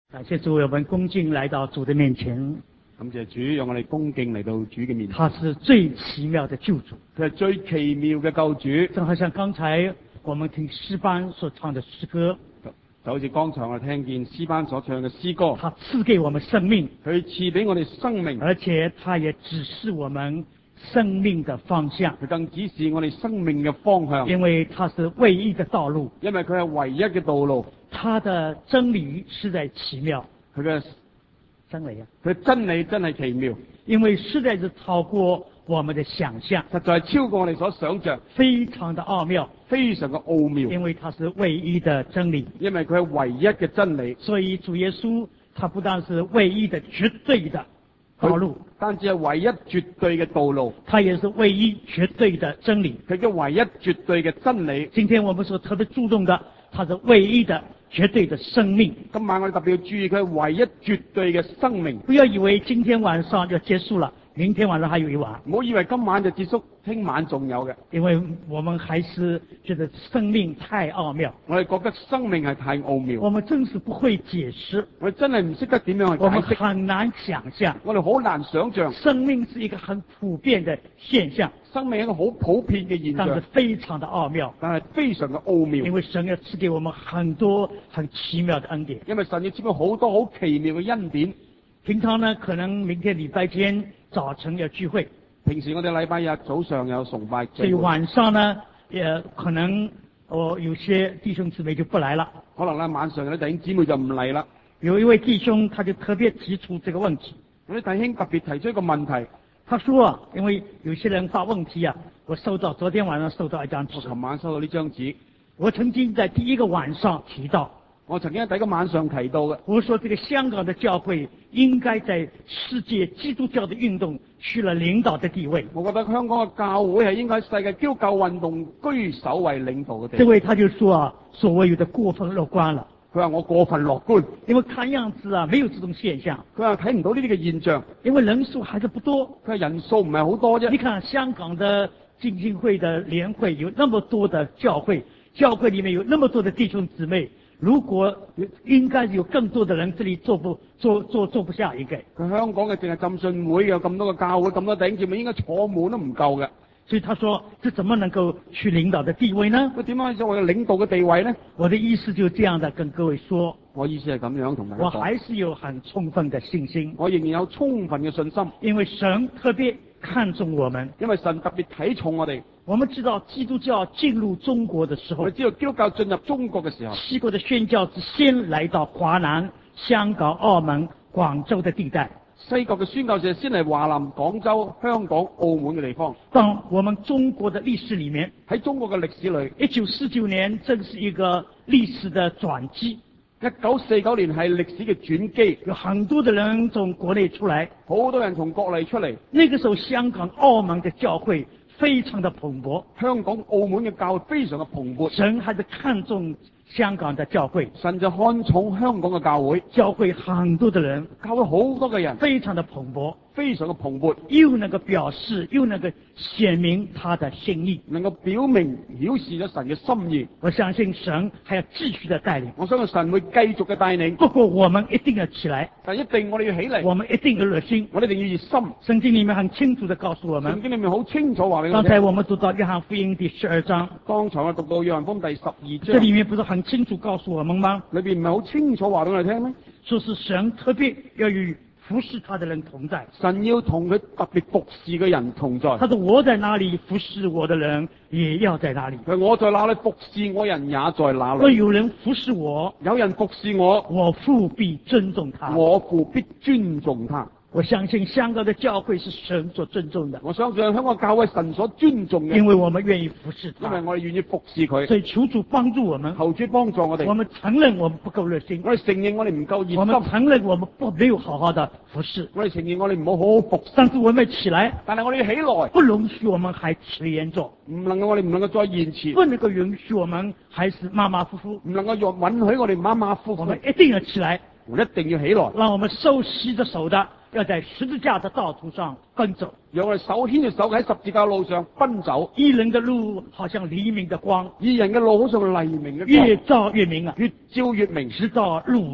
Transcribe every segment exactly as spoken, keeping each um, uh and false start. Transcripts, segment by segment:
感謝主，我們恭敬來到主的面前。 感謝主，讓我哋恭敬嚟到主嘅面前。 他是最奇妙的救主， 佢係最奇妙嘅救主。 正好像剛才我們聽詩班所唱的詩歌， 就好似剛才我哋聽見詩班所唱嘅詩歌。 他賜給我們生命， 佢賜俾我哋生命， 而且他也指示我們生命的方向。 佢更指示我哋生命嘅方向， 因為他是唯一的道路， 因為佢係唯一嘅道路。 他的真理實在奇妙， 佢嘅真理啊， 佢真理真係奇妙， 因為實在是超過我們的想象， 實在係超過我哋所想象， 非常的奧妙， 非常嘅奧妙。 因為他是唯一的真理， 因為佢係唯一嘅真理， 所以主耶穌他不但是唯一的絕對的道路， 單止係唯一絕對嘅道路， 他也是唯一絕對的真理。 佢嘅唯一絕對嘅真理。 今天我們所特別注重的，他是唯一的絕對的生命。 今晚我哋特別要注意佢係唯一絕對嘅生命。 不要以為今天晚上就結束了，明天晚上還有一晚。 唔好以為今晚就結束，聽晚仲有嘅。 因為我們還是覺得生命太奧妙， 我哋覺得生命係太奧妙， 我們真是不會解釋， 我哋真係唔識得點樣去我們解釋， 很難想象。 我哋好難想象， 生命是一個很普遍的現象， 生命係一個好普遍嘅現但是象， 非常的奧妙， 但係非常嘅奧妙。 因為神要賜給我們很多很奇妙的恩典。 因為神要賜俾好多好奇妙嘅恩典。 平常呢，可能明天禮拜天早晨要聚會， 平時我哋禮拜日早上有崇拜聚會， 所以晚上呢，也可能我、哦、有些弟兄姊妹就不來了。 可能咧晚上有啲弟兄姊妹就唔嚟啦。 有一位弟兄他就特別提出這個問題， 有啲弟兄特別提出一個問題， 他說啊，因為有些人發問題啊，我收到昨天晚上收到一張紙， 我琴晚收到呢張紙， 我曾經在第一個晚上提到， 我曾經喺第一個晚上提到嘅， 我說這個香港的教會應該在世界基督教的運動取了領導的地位。 我覺得香港嘅教會係應該喺世界基督教運動居首位領導嘅地位。 這位他就說啊，所謂有的過分樂觀了。 佢話我過分樂觀， 因為看樣子啊，沒有這種現象。 佢話睇唔到呢啲嘅現象， 因為人數還是不多。 佢話人數唔係好多啫。 你看香港的浸信會的聯會有那麼多的教會，教會裏面有那麼多的弟兄姊妹，如果應該有更多的人，這裏坐不坐坐坐不下一個。 佢香港嘅淨係浸信會有咁多個教會，咁多弟兄姊妹應該坐滿都唔夠嘅。 所以他說，這怎麼能夠取領導的地位呢？ 佢點樣做我嘅領導嘅地位呢？ 我的意思就這樣的跟各位說， 我意思係咁樣同大家講， 我還是有很充分的信心， 我仍然有充分嘅信心， 因為神特別看重我們， 因為神特別睇重我哋。 我們知道基督教進入中國的時候， 我哋知道基督教進入中國嘅時候， 七國的宣教士先來到華南、香港、澳門、廣州的地帶。 西國嘅宣教士先嚟華南、廣州、香港、澳門嘅地方。 當我們中國的歷史裏面， 喺中國嘅歷史裏， 一九四九年正是一個歷史的轉機。 一九四九年係歷史嘅轉機， 有很多的人從國內出來， 好多人從國內出嚟。 那個時候，香港、澳門的教會非常的蓬勃， 香港、澳門嘅教會非常嘅蓬勃。 神還是看重香港的教會， 神就看重香港嘅教會， 教會很多的人， 教會好多嘅人， 非常的蓬勃， 非常嘅蓬勃， 又能夠表示，又能夠顯明他的心意， 能夠表明表示咗神嘅心意。 我相信神還要繼續的帶領， 我相信神會繼續嘅帶領。 不過我們一定要起來， 但一定我哋要起嚟， 我們一定要熱心， 我哋一定要熱心。 聖經裏面很清楚的告訴我們， 聖經裏面好清楚話俾我哋聽。 剛才我們讀到約翰福音第十二章， 剛才我讀到約翰福音第十二章， 這裏面不是很清楚告訴我們嗎？ 裏邊唔係好清楚話俾我哋聽咩？ 說是神特別要與服侍他的人同在， 神要同佢特別服侍嘅人同在。 他說我在哪裏，服侍我的人也要在哪裏。 佢我在哪裏，服侍我人也在哪裏。 若有人服侍我， 有人服侍我， 我父必尊重他， 我父必尊重他。 我相信香港的教會是神所尊重的， 我相信香港教會神所尊重嘅， 因為我們願意服侍他， 因為我哋願意服侍佢。 所以求主幫助我們， 求主幫助我哋。 我們承認我們不夠熱心， 我哋承認我哋唔夠熱心， 我們承認我們不沒有好好的服侍， 我哋承認我哋唔好好好服侍。 但是我們起來， 但係我哋要起來， 不容許我們還遲延做， 唔能夠我哋唔能夠再延遲， 不能夠允許我們還是馬馬虎虎， 唔能夠允許我哋馬馬虎虎。 我們一定要起來， 我一定要起來， 讓我們手牽着手的，要在十字架的道途上奔走， 讓我哋手牽住手喺十字架路上奔走。 義人的路好像黎明的光， 義人嘅路好似黎明嘅光， 越照越明啊， 越照越明， 直到入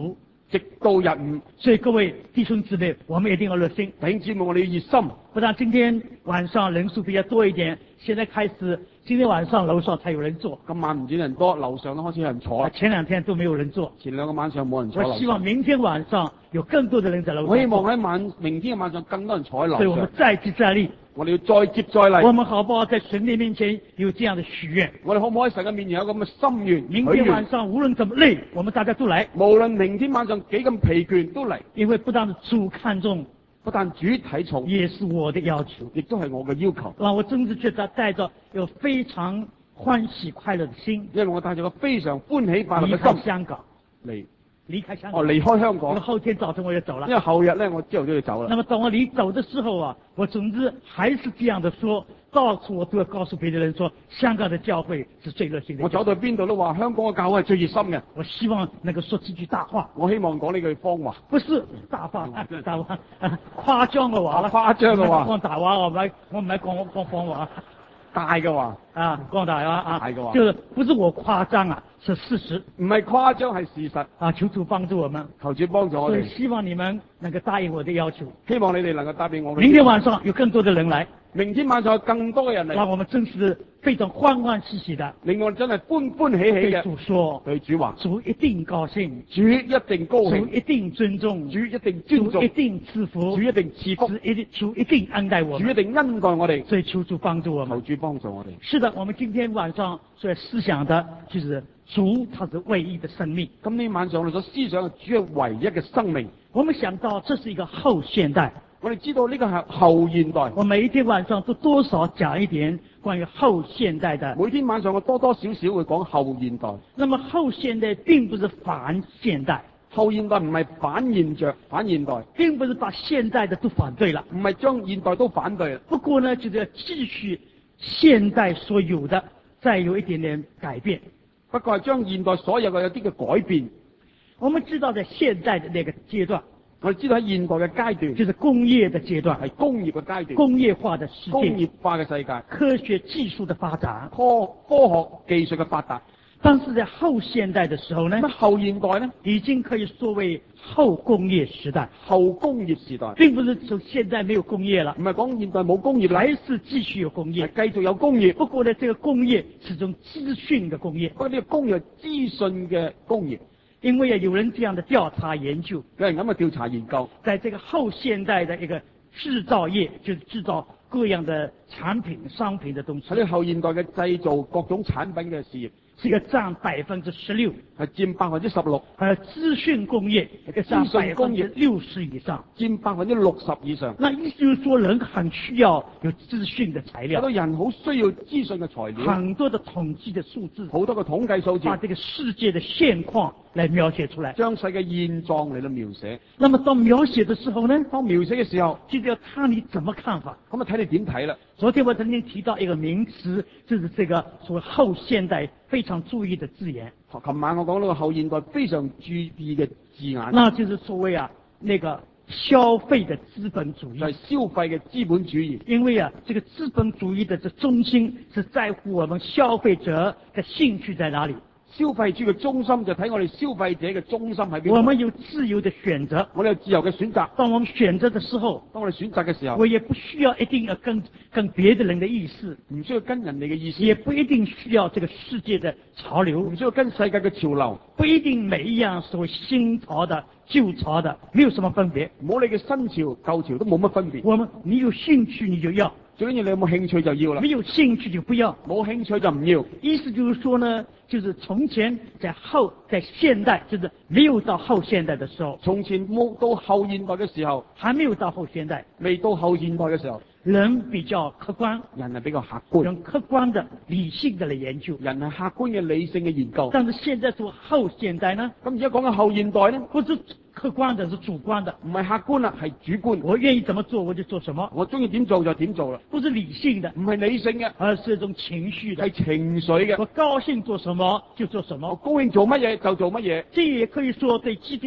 直到日午。 所以各位弟兄姊妹，我們一定要熱心。 弟兄姊妹，我哋要熱心。 不但今天晚上人數比較多一點，現在開始今天晚上樓上才有人坐。 今晚唔止人多，樓上都開始有人坐。 前兩天都沒有人坐。 前兩個晚上冇人坐樓上。 我希望明天晚上有更多的人在樓上。 我希望喺晚明天嘅晚上更多人坐喺樓上。 所以我們再接再厲。 我哋要再接再厲。 我們好不好在神的面前有這樣的許願？ 我哋可唔可以喺神嘅面前有咁嘅心願？ 明天晚上無論怎麼累，我們大家都來。 無論明天晚上幾咁疲倦都嚟。 因為不但主看重， 不但主睇重， 也是我的要求， 亦都係我嘅要求。 讓我真是覺得帶着有非常歡喜快樂的心， 因為我帶着個非常歡喜快樂離嘅心開香港， 嚟。 離開香港。 哦，離開香因為港。 後天早晨我就走了。 因為後日咧，我朝頭早就走啦。 那麼當我離走的時候啊，我總之還是這樣的說，到處我都要告訴別的人說，香港的教會是最熱心的。 我走到邊度都話香港嘅教會係最熱心嘅。 我希望能夠說幾句大話。 我希望講呢句謊話。 不是大話，啊、大話，啊、誇張嘅話啦。 誇張嘅話。 講大話，我唔係我唔係講講謊話。 大嘅話啊，講大話啊， 大嘅話， 就是不是我誇張啊，是事實。 唔係誇張，係事實。 啊，求主幫助我們， 求主幫助我哋。 所以希望你們能夠答應我的要求。 希望你哋能夠答應我嘅。 明天晚上有更多的人來。 明天晚上有更多嘅人嚟。 讓我們真是非常歡歡喜喜的。 令我哋真係歡歡喜喜嘅。 對主說， 對主話， 主一定高興， 主一定高興， 主一定尊重， 主一定尊重， 主一定賜福， 主一定賜福， 主一定主一定恩待我們， 主一定恩待我哋。 所以求主幫助我們， 求主幫助我哋。 是的，我們今天晚上所思想的就是主，他是唯一的生命。 今天晚上我哋所思想嘅主係唯一嘅生命。 我們想到這是一個後現代。 我哋知道呢個係後現代。 我每一天晚上都多少講一點關於後現代的。 每天晚上我多多少少會講後現代。 那麼後現代並不是反現代。 後現代唔係反現象，反現代， 並不是把現代的都反對了， 唔係將現代都反對了。 不過呢，就是要繼續現代所有的，再有一點點改變。 不過係將現代所有嘅有啲嘅改變。 我們知道在現代的那個階段。 我哋知道喺現代嘅階段， 就是工業的階段， 係工業嘅階段， 工業化的世界， 工業化嘅世界， 科學技術的發展， 科科學技術嘅發達。 但是在後現代的時候呢， 咁後現代呢， 已經可以說為後工業時代， 後工業時代， 並不是說現在沒有工業了， 唔係講現代冇工業啦， 還是繼續有工業， 係繼續有工業。 不過呢，這個工業是一種資訊的工業， 不過呢個工業係資訊嘅工業。 因為有人這樣的調查研究， 有人咁嘅調查研究， 在這個後現代的一個製造業，就是製造各樣的產品、商品的東西。 喺呢後現代嘅製造各種產品嘅事業， 是個佔百分之十六， 係佔百分之十六。 而資訊工業一個佔百分之六十以上， 佔百分之六十以上。 那意思就是說，人很需要有資訊的材料。 好多人好需要資訊嘅材料， 很多的統計的數字， 好多嘅統計數字， 把這個世界的現況來描寫出來， 將世界現狀嚟到描寫。 那麼當描寫的時候呢， 當描寫嘅時候， 就要看你怎麼看法。 咁啊睇你點睇啦。 昨天我曾經提到一個名詞，就是這個所謂後現代非常注意的字眼。 琴晚我講到個後現代非常注意嘅字眼， 那就是所謂啊，那個消費的資本主義， 就係消費嘅資本主義。 因為啊，這個資本主義的這中心是在乎我們消費者的興趣在哪裡。 消費主義嘅中心就睇我哋消費者嘅中心喺邊。 我們有自由的選擇， 我哋有自由嘅選擇。 當我們選擇的時候， 當我哋選擇嘅時候， 我也不需要一定要跟跟別的人的意思， 唔需要跟人哋嘅意思， 也不一定需要這個世界的潮流， 唔需要跟世界嘅潮流， 不一定每一樣所謂新潮的、舊潮的沒有什麼分別。 唔好理嘅新潮、舊潮都冇乜分別。 我們你有興趣你就要， 最緊要你有冇興趣就要啦。 沒有興趣就不要， 冇興趣就唔要。 意思就是說呢，就是從前在後在現代，就是沒有到後現代的時候， 從前冇到後現代嘅時候， 還沒有到後現代， 未到後現代嘅時候， 人比較客觀， 人係比較客觀， 用客觀的、理性的嚟研究， 人係客觀嘅理性嘅研究。 但是現在做後現代呢？ 咁而家講緊後現代呢？ 不是客觀的，是主觀的， 唔係客觀啦，係主觀。 我願意怎麼做我就做什麼， 我中意點做就點做啦。 不是理性的， 唔係理性嘅， 而是一種情緒的， 係情緒嘅。 我高興做什麼就做什麼， 我高興做乜嘢就做乜嘢。 這也可以說對基督教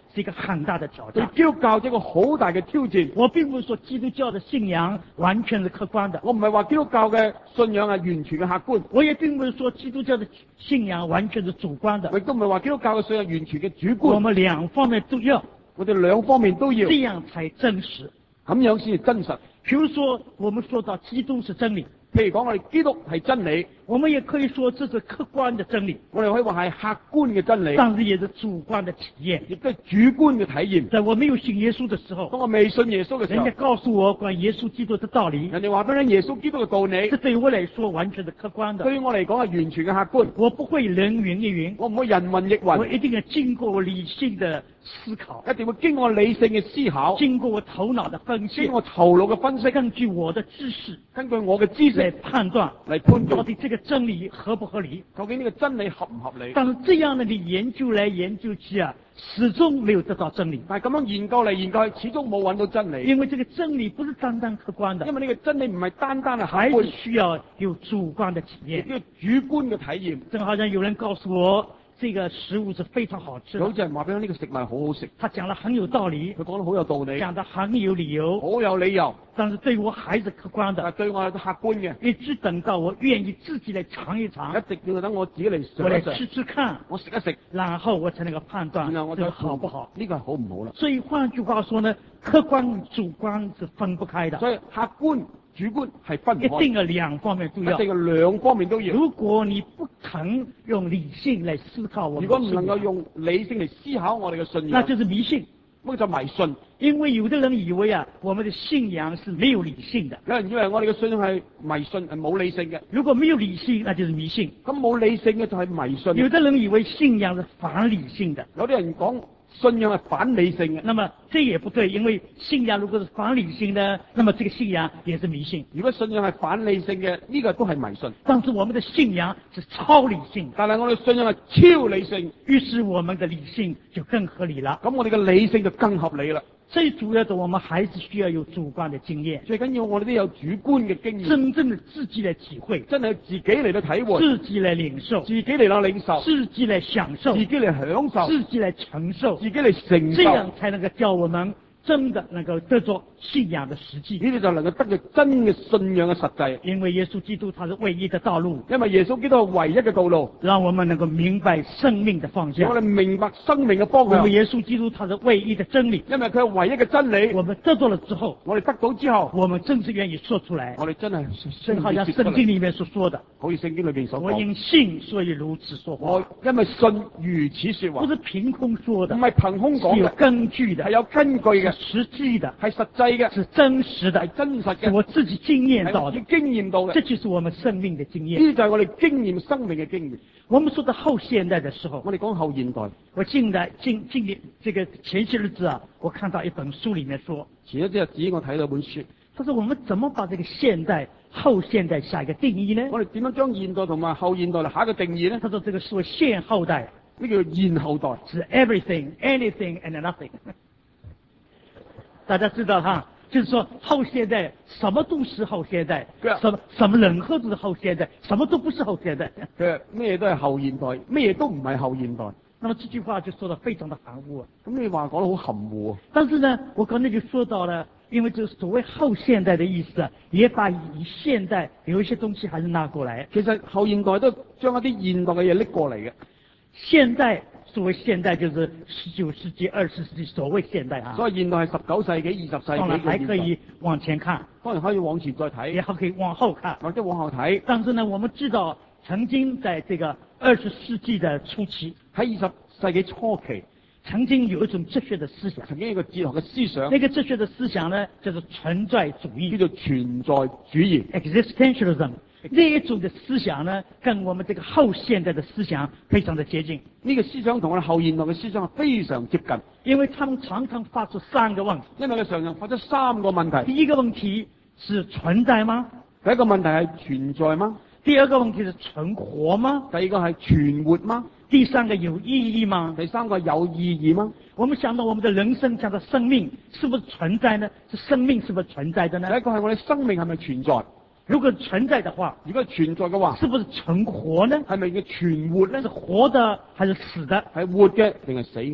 是一個很大的挑戰。 對基督教這個好大嘅挑戰。 我並不是說基督教的信仰完全是客觀的， 我唔係話基督教嘅信仰係完全嘅客觀。 我也並不是說基督教的信仰完全是主觀的。 亦都唔係話基督教嘅信仰完全嘅主觀。 我們兩方面都要， 我哋兩方面都要， 這樣才真實。 咁樣先係真實。 譬如說，我們說到基督是真理， 譬如講我哋基督係真理， 我們也可以說這是客觀的真理， 我哋可以話係客觀嘅真理， 但是也是主觀的體驗， 亦都係主觀嘅體驗。 在我沒有信耶穌的時候， 當我未信耶穌嘅時候， 人家告訴我關於耶穌基督的道理， 人哋話俾你聽耶穌基督嘅道理， 這對我來說完全是客觀的。 對於我嚟講係完全嘅客觀。 我不會人云亦云， 我唔會人云亦云， 我一定要經過我理性的思考， 一定會經過理性嘅思考， 經過我頭腦的分析， 經過頭腦嘅分析， 根據我的知識， 根據我嘅知來識判斷， 嚟判斷到底這個真理合不合理。 究竟呢個真理合唔合理。 但是這樣的你研究來研究去啊，始終沒有得到真理。 但係咁樣研究嚟研究去，始終冇揾到真理。 因為這個真理不是單單客觀的， 因為呢個真理唔係單單係客還是觀， 需要有主觀的體驗。 呢個主觀嘅體驗。 正好像有人告訴我，這個食物是非常好吃的， 好似人話俾我呢個食物好好食， 他講得很有道理， 佢講得好有道理， 講得很有理由， 好有理由， 但是對我還是客觀的。 但係對我係客觀嘅， 一直等到我願意自己來嘗一嘗， 一直要等我自己嚟我來嘗一嘗， 吃吃看， 我食一食， 然後我才能夠判斷然後我再這個好不好。 呢個係好唔好啦。 所以換句話說呢，客觀主觀是分不開的， 所以客觀主觀係分唔一開， 定要兩方面都要一定。要兩方面都要。 如果你不肯用理性來思考我們如果唔的信仰， 能夠用理性嚟思考我哋嘅信那仰， 就是迷信。 咁就迷信。 因為有的人以為啊，我們的信仰是沒有理性的。 有人以為我哋嘅信仰係迷信，係冇理性嘅。 如果沒有理性，那就是迷信。 咁冇理性嘅就係迷信。 有的人以為信仰是反理性的， 有啲人講信仰係反理性嘅。 那麼這也不對，因為信仰如果是反理性的，那麼這個信仰也是迷信。 如果信仰係反理性嘅，呢個都係迷信。 但是我們的信仰是超理性的， 但係我哋信仰係超理性， 於是我們的理性就更合理了。 咁我哋嘅理性就更合理啦。 最主要的，我們還是需要有主觀的經驗， 最緊要我哋都有主觀嘅經驗， 真正的自己來體會， 真係自己嚟到體會， 自己來領受， 自己嚟到領受， 自己來享受， 自己嚟享受， 自己來承受， 自己嚟承受， 這樣才能夠叫我們真的能夠得着信仰的實際。 呢啲就能夠得到真嘅信仰嘅實際。 因為耶穌基督他是唯一的道路， 因為耶穌基督係唯一嘅道路， 讓我們能夠明白生命的方向。 我哋明白生命嘅方向。 因為耶穌基督他是唯一的真理， 因為佢係唯一嘅真理。 我們得到了之後， 我哋得到之後， 我們真是願意說出來。 我哋真係正好像聖經裏面所說的， 好似聖經裏邊所我講， 因信所以如此說話。 我因為信如此說話， 不是憑空說的， 唔係憑空講是有嘅， 根據的， 係有根據嘅， 是實際的， 係實際嘅， 是真實的， 係真實嘅， 是我自己經驗係我到的， 經驗到嘅。 這就是我們生命的經呢驗。 啲就係我哋經驗生命嘅經驗。 我們說到後現代的時候， 我哋講後現代， 我近來近近年這個前些日子啊，我看到一本書裏面說， 前一啲日子我睇到本書， 他說我們怎麼把這個現代後現代下一個定義呢？ 我哋點樣將現代同埋後現代嚟下一個定義呢？ 他說這個是現後代， 呢叫現後代， 是 everything, anything and nothing。大家知道哈，就是說後現代什麼都是後現代， 對啊什麼什麼任何都是後現代，什麼都不是後現代。 佢咩都係後現代，咩都唔係後現代。 那麼這句話就說得非常的含糊啊。 咁你話講得好含糊啊。 但是呢，我剛才就說到了，因為這個所謂後現代的意思啊，也把以現代有一些東西還是拿過來。 其實後現代都將一啲現代嘅嘢拎過嚟嘅。 現代所謂現代就是十九世紀、二十世紀所謂現代啊。 所以現代係十九世紀、二十世紀當然嘅現代。 還可以往前看， 當然可以往前再也睇， 還可以往後看。 或者往後睇。 但是呢，我們知道曾經在這個二十世紀的初期， 喺二十世紀初期， 曾經有一種哲學的思想， 曾經有一個哲學嘅思想， 那個哲學的思想呢，叫做存在主義， 叫做存在主義 existentialism。這一種的思想呢，跟我們這個後現代的思想非常的接近。 呢個思想同我哋後現代嘅思想係非常接近， 因為他們常常發出三個問題。 因為佢常常發出三個問題。 第一個問題是存在嗎？ 第一個問題係存在嗎？ 第二個問題是存活嗎？ 第二個係存活嗎？ 第三個有意義嗎？ 第三個有意義嗎？ 我們想到我們的人生，講到生命是不是存在呢？是生命是不是存在的呢？ 第一個係我哋生命係咪存在？ 如果存在的話， 如果存在嘅話， 是不是存活呢？ 係咪叫存活呢？ 是活的還是死的？ 係活嘅定係死嘅呢？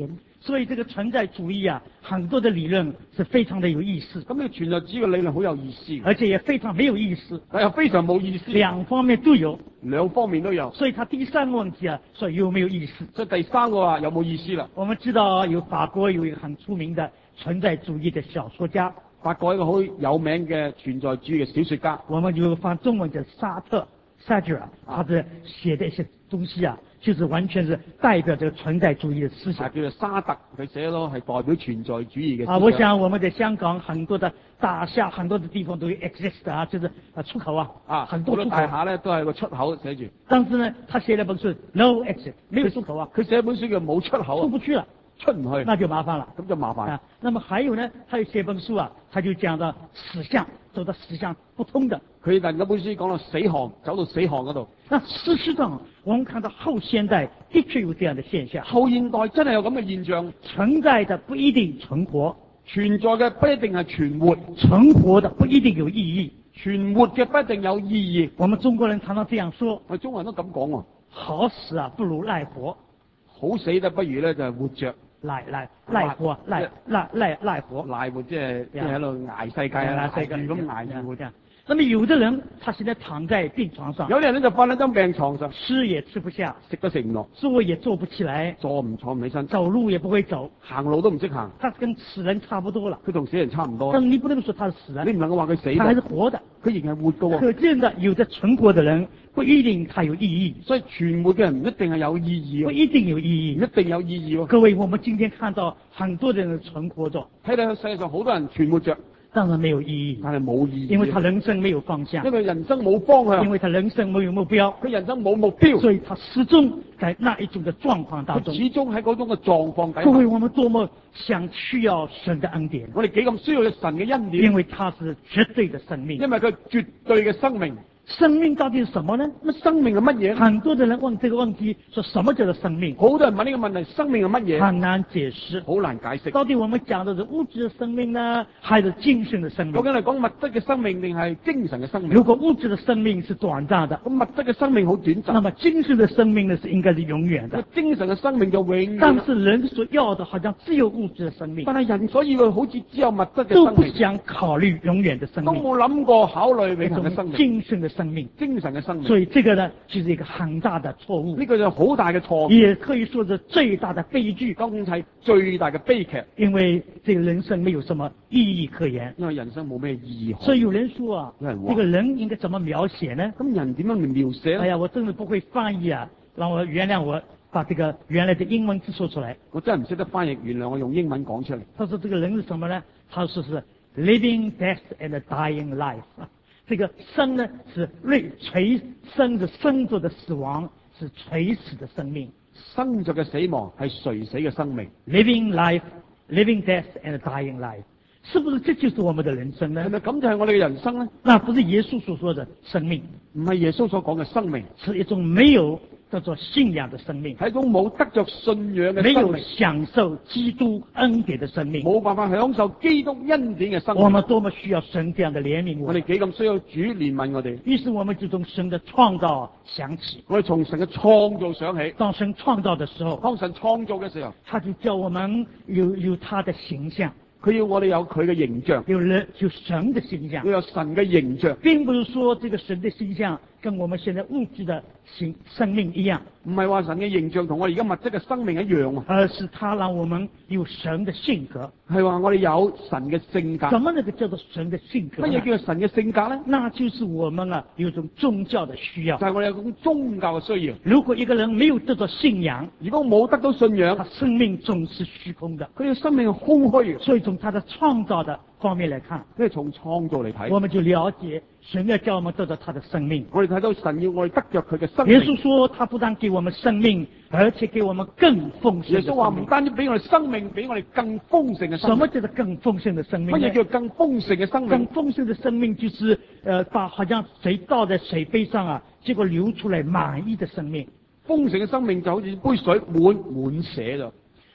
所以这个存在主义啊，很多的理论是非常的有意思， 咁呢個存在主義嘅理論好有意思， 而且也非常沒有意思， 但又非常冇意思， 兩方面都有。 兩方面都有。 所以他第三個問題啊，說有沒有意思？ 所以第三個話有冇意思啦？ 我們知道有法國有一個很出名的存在主義的小說家， 法國一個好有名嘅存在主義嘅小說家， 我們就翻中文叫沙特 （Sartre），他的寫的一些東西啊，就是完全是代表這個存在主義的思想。 叫做沙特，佢寫咯係代表存在主義嘅思想。 啊，我想我們在香港很多的大廈，很多的地方都有 exist 啊，就是啊出口啊， 啊， 很多出口大廈咧都係個出口寫住。 但是呢，他寫了本書 No exit， 沒有出口啊， 佢寫本書叫冇出口啊， 出不去了， 出唔去， 那就麻煩了。 咁就麻煩。 啊，那麼還有呢，他有寫本書啊，他就講到死巷，走到死巷不通的。 佢但嗰本書講到死巷，走到死巷嗰度。 那事實上，我們看到後現代的確有這樣的現象。 後現代真係有咁嘅現象， 存在的不一定存活， 存在嘅不一定係存活， 存活的不一定有意義， 存活嘅不一定有意義。 我們中國人常常這樣說， 我哋中國人都咁講喎， 好死啊不如賴活， 好死得不如咧就係活着。 賴賴賴活賴賴賴賴活， 賴活即係即係喺度捱世界啊，捱住咁捱住活。 那麼有的人，他現在躺在病床上， 有啲人咧就瞓喺張病床上， 吃也吃不下， 食都食唔落， 坐也坐不起來， 坐唔坐唔起身， 走路也不會走， 行路都唔識行。 他跟死人差不多了， 佢同死人差唔多。 但是你不能說他是死人， 你唔能夠話佢死， 他還是活的， 佢仍係活㗎喎。 可見的有的存活的人不一定他有意義， 所以存活嘅人唔一定係有意義， 不一定有意義， 唔一定有意義喎。 各位，我們今天看到很多人存活着， 睇到世界上好多人存活着， 當然沒有意義， 但係冇意義， 因為他人生沒有方向， 因為人生冇方向， 因為他人生沒有目標， 佢人生冇目標， 所以他始終在那一種的狀況當中。 始終喺嗰種嘅狀況底下。 各位，我們多麼想需要神的恩典， 我哋幾咁需要神嘅恩典， 因為他是絕對的生命， 因為佢絕對嘅生命。 生命到底是什麼呢？ 咁生命係乜嘢？ 很多的人問這個問題，說什麼叫做生命？ 好多人問呢個問題，生命係乜嘢？ 很難解釋， 好難解釋。 到底我們講的是物質的生命呢，還是精神的生命？ 究竟係講物質嘅生命定係精神嘅生命？ 如果物質的生命是短暫的， 咁物質嘅生命好短暫， 那麼精神的生命呢是應該是永遠的。 精神嘅生命就永遠。 但是人所要的好像只有物質的生命， 但係人所以佢好似只有物質嘅都不生命， 想考慮永遠的生都命， 冇諗過考慮永恆嘅生命， 精神的生命， 精神嘅生命。 所以這個呢就是一個很大的錯誤， 呢個就好大嘅錯誤， 也可以說是最大的悲劇， 當然係最大嘅悲劇， 因為這個人生沒有什麼意義可言， 因為人生冇咩意義。 所以有人說啊， 有人話這個人應該怎麼描寫呢？ 咁人點樣嚟描寫呢？ 哎呀，我真的不會翻譯啊，讓我原諒我把這個原來的英文字說出來。 我真係唔識得翻譯，原諒我用英文講出嚟。 他說這個人是什麼呢？他說是 living, death and dying life。這個生呢是累垂生着生着的死亡，是垂死的生命。 生着嘅死亡係垂死嘅生命。 living life, living death and dying life， 是不是這就是我們的人生呢？ 係咪咁就係我哋嘅人生呢？ 那不是耶穌所說的生命， 唔係耶穌所講嘅生命， 是一種沒有叫做信仰的生命， 係一種冇得着信仰嘅沒有生命， 享受基督恩典的生命。 冇辦法享受基督恩典嘅生命。 我們多麼需要神這樣的憐憫我們。 我哋幾咁需要主憐憫我哋。 於是我們就從神的創造想起。 我哋從神嘅創造想起。 當神創造的時候， 當神創造嘅時候， 他就叫我們有有他的形象。 佢要我哋有佢嘅形象， 有人有神的形象， 要有神嘅形象， 並不是說這個神的形象跟我們現在物質的形生命一樣， 唔係話神嘅形象同我哋而家物質嘅生命一樣啊， 而是他讓我們有神的性格， 係話我哋有神嘅性格。 什麼那個叫做神的性格？ 乜嘢叫做神嘅性格咧？ 那就是我們啊有種宗教的需要， 就係我哋有種宗教嘅需要。 如果一個人沒有得到信仰， 如果冇得到信仰， 他生命總是虛空的， 佢嘅生命係空虛嘅。 所以從他的創造的方面來看， 即係從創造嚟睇， 我們就了解神要叫我們得到他的生命。 我哋睇到神要我哋得着佢嘅生命。 耶穌說，他不但給我們生命，而且給我們更豐盛的生命。 耶穌話唔單止俾我哋生命，俾我哋更豐盛嘅生命。 什麼叫做更豐盛的生命？ 乜嘢叫更豐盛嘅生命？ 更豐盛的生命就是，呃，把好像水倒在水杯上啊，結果流出來滿溢的生命。 豐盛嘅生命就好似杯水滿滿瀉咗。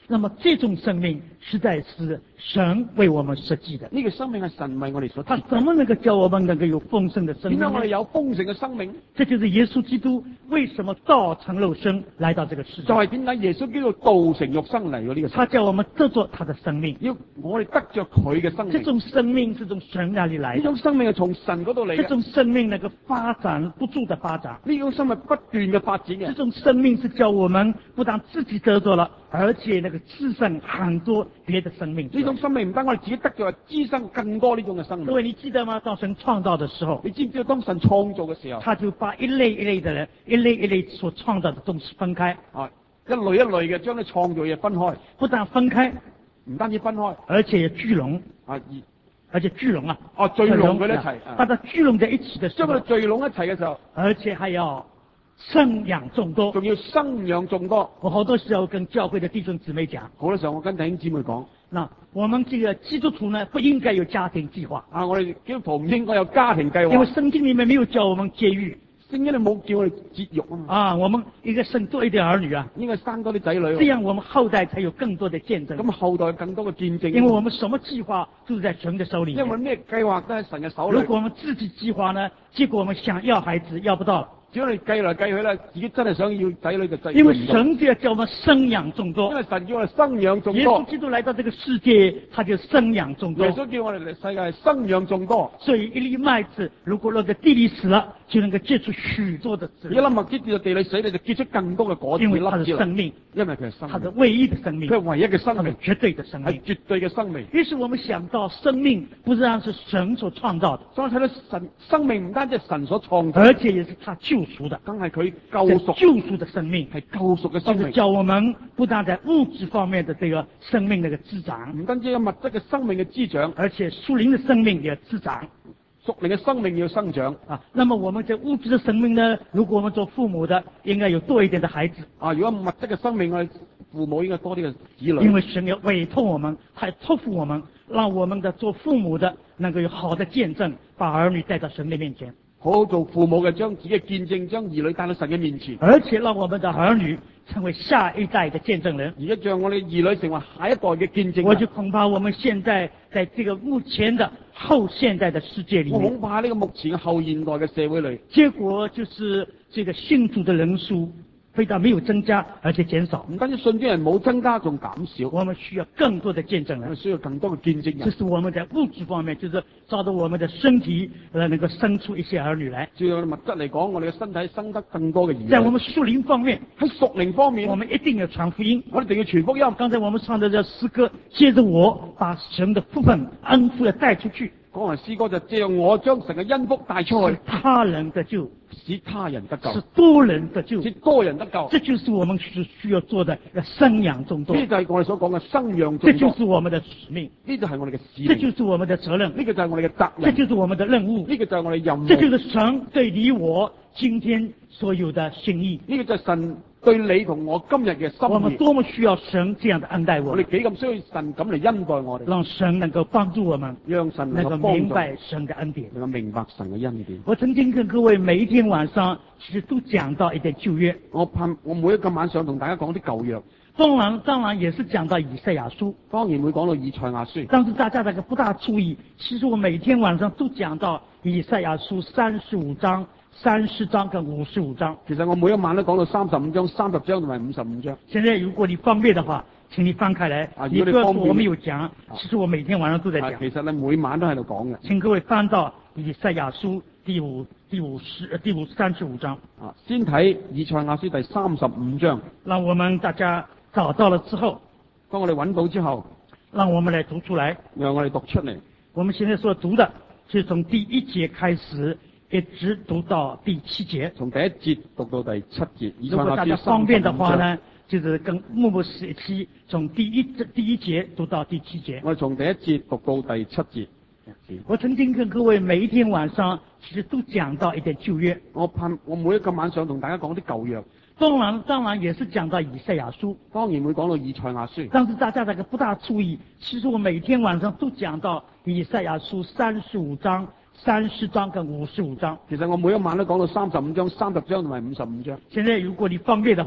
那麼這種生命實在是神為我們設計的。 呢個生命係神為我哋所他設計。 怎麼能夠叫我們能夠有豐盛的生命呢？ 點解我哋有豐盛嘅生命？ 這就是耶穌基督為什麼道成肉身來到這個世就上。 係點解耶穌基督道成肉身嚟到呢個世界？ 他叫我們得着他的生命， 要我哋得着佢嘅生命。 這種生命是從神那裏來的， 呢種生命係從神嗰度嚟嘅。 這種生命能夠發展不住的發展， 呢種生命不斷嘅發展這嘅。 種生命是叫我們不但自己得着了，而且那個滋生很多別的生命。 呢種生命唔單我哋自己得着，係滋生更多呢種嘅生命。 各位，你記得嗎？當神創造的時候， 你知唔知道當神創造嘅時候， 他就把一類一類的人，一類一類所創造的東西分開， 啊，一類一類嘅將啲創造嘢分開， 不但分開， 唔單止分開， 而且聚攏， 啊，而而且聚攏啊， 哦聚攏佢哋一齊， 把它聚攏在一起的時候將佢哋，聚攏一齊嘅時候， 而且還要生養眾多。 仲要生養眾多。 我好多時候跟教會的弟兄姊妹講， 好多時候我跟弟兄姊妹講， 那我們這個基督徒呢，不應該有家庭計劃， 啊，我哋基督徒唔應該有家庭計因為劃， 聖經裏面沒有叫我們節育聖經你冇叫我哋節育啊嘛， 啊，我們應該生多一點兒女啊， 應該生多啲仔女這喎， 樣我們後代才有更多的見證。 咁後代更多嘅見證。 因為我們什麼計劃都是在神的手裏面。 因為咩計劃都喺神嘅手裏如。果我們自己計劃呢，結果我們想要孩子要不到， 只要你計來計去咧，自己真係想要仔女就仔因為唔到神就要叫我們生養眾因多。 為神叫我哋生養眾耶穌多， 基督來到這個世界，他就生養眾多耶。穌叫我哋嚟世界係生養眾多。 所以一粒麥子如果落在地裏死了，就能夠結出許多的子一粒麥子跌到地裏死，你就結出更多嘅果子。 因為他粒子嚟， 的生命， 因為佢係生命， 他的唯一的生命佢，係唯一嘅他生命， 的絕對的生係命。 絕對嘅生命。 於是我們想到生命不但是神所創造的， 所以睇到神生命唔單止係神所創造， 而且也是他救贖的， 更係佢救這贖， 救贖的生命。 係救贖嘅生命。 就是叫我們不但在物質方面的這個生命那個滋長， 唔單止有物質嘅生命嘅滋長， 而且屬靈的生命也滋長屬靈嘅生命要生長。 啊。那麼我們這物質的生命呢？如果我們做父母的，應該有多一點的孩子， 啊，如果物質嘅生命，我哋父母應該多啲嘅子因女。 為神要委託我們，還託付我們，讓我們的做父母的能夠有好的見證，把兒女帶到神的面前， 好好做父母嘅，將自己嘅見證，將兒女帶到神嘅面前。 而且讓我們的兒女成為下一代的見證人。 而家讓我哋兒女成為下一代嘅見證人。 我就恐怕我們現在在這個目前的後現代的世界裏我面， 恐怕呢個目前嘅後現代嘅社會裏， 結果就是這個信主的人數非但沒有增加，而且減少。 唔單止信主人冇增加，仲減少。 我們需要更多的見證人， 我哋需要更多嘅見證人。 這是我們在物質方面，就是照着我們的身體，呃，能夠生出一些兒女來。 照我哋物質嚟講，我哋嘅身體生得更多嘅兒女。 在我們屬靈方面， 喺屬靈方面， 我們一定要傳福音。 我哋一定要傳福音。 剛才我們唱的這詩歌，接着我把神的福分、恩福要帶出去， 講完詩歌就借我將神嘅恩福帶出使去， 他人得救， 使他人得救， 使多人得救。 使多人得救。 這就是我們需需要做的，要生養眾多。 呢就係我哋所講嘅生養這就眾多。 是我們的使命， 呢就係我哋嘅使命。 這就是我們的責任， 呢個就係我哋嘅責這任。 就是我們的任務， 呢個就係我哋任務。 這就是神對你我今天所有的心意。 呢個就係神對你同我今日嘅我們心意。 多麼需要神這樣的恩待我們， 我哋幾咁需要神咁嚟恩待我哋， 讓神能夠幫助我們， 讓神能能夠夠幫助， 明白神的恩典。 能夠明白神嘅恩典。 我曾經跟各位每一天晚上，其實都講到一點舊約， 我盼我每一個晚上同大家講啲舊約， 當然當然也是講到以賽亞書。 當然會講到以賽亞書。 但是大家那個不大注意，其實我每天晚上都講到以賽亞書三十五章、三十章跟五十五章。 其實我每一晚都講到三十五章、三十章同埋五十五章。 現在如果你方便的話，請你翻開來， 啊你不如果你方便要說我沒有講，其實我每天晚上都在啊， 講。 其實你每晚都喺度講嘅。 請各位翻到以賽亞書第五、第五十、呃第五三十五章， 啊，先睇以賽亞書第三十五章。 讓我們大家找到了之後， 當我哋揾到之後， 讓我們來讀出來。 讓我哋讀出嚟。 我們現在所讀的，是從第一節開始，一直讀到第七節。 從第一節讀到第七節。以賽如果大家亞書方便的話三十五章， 呢，就是跟牧牧師一起，從第一第一節讀到第七節。 我哋從第一節讀到第七節。 我曾經跟各位每一天晚上，其實都講到一點舊約。 我盼我每一個晚上同大家講啲舊約， 當然當然也是講到以賽亞書。 當然會講到以賽亞書。 但是大家那個不大注意，其實我每天晚上都講到以賽亞書三十五章、三十章跟五十五章。 其實我每一晚都講到三十五章、三十章同埋五十五章。 現在如果你方便的話，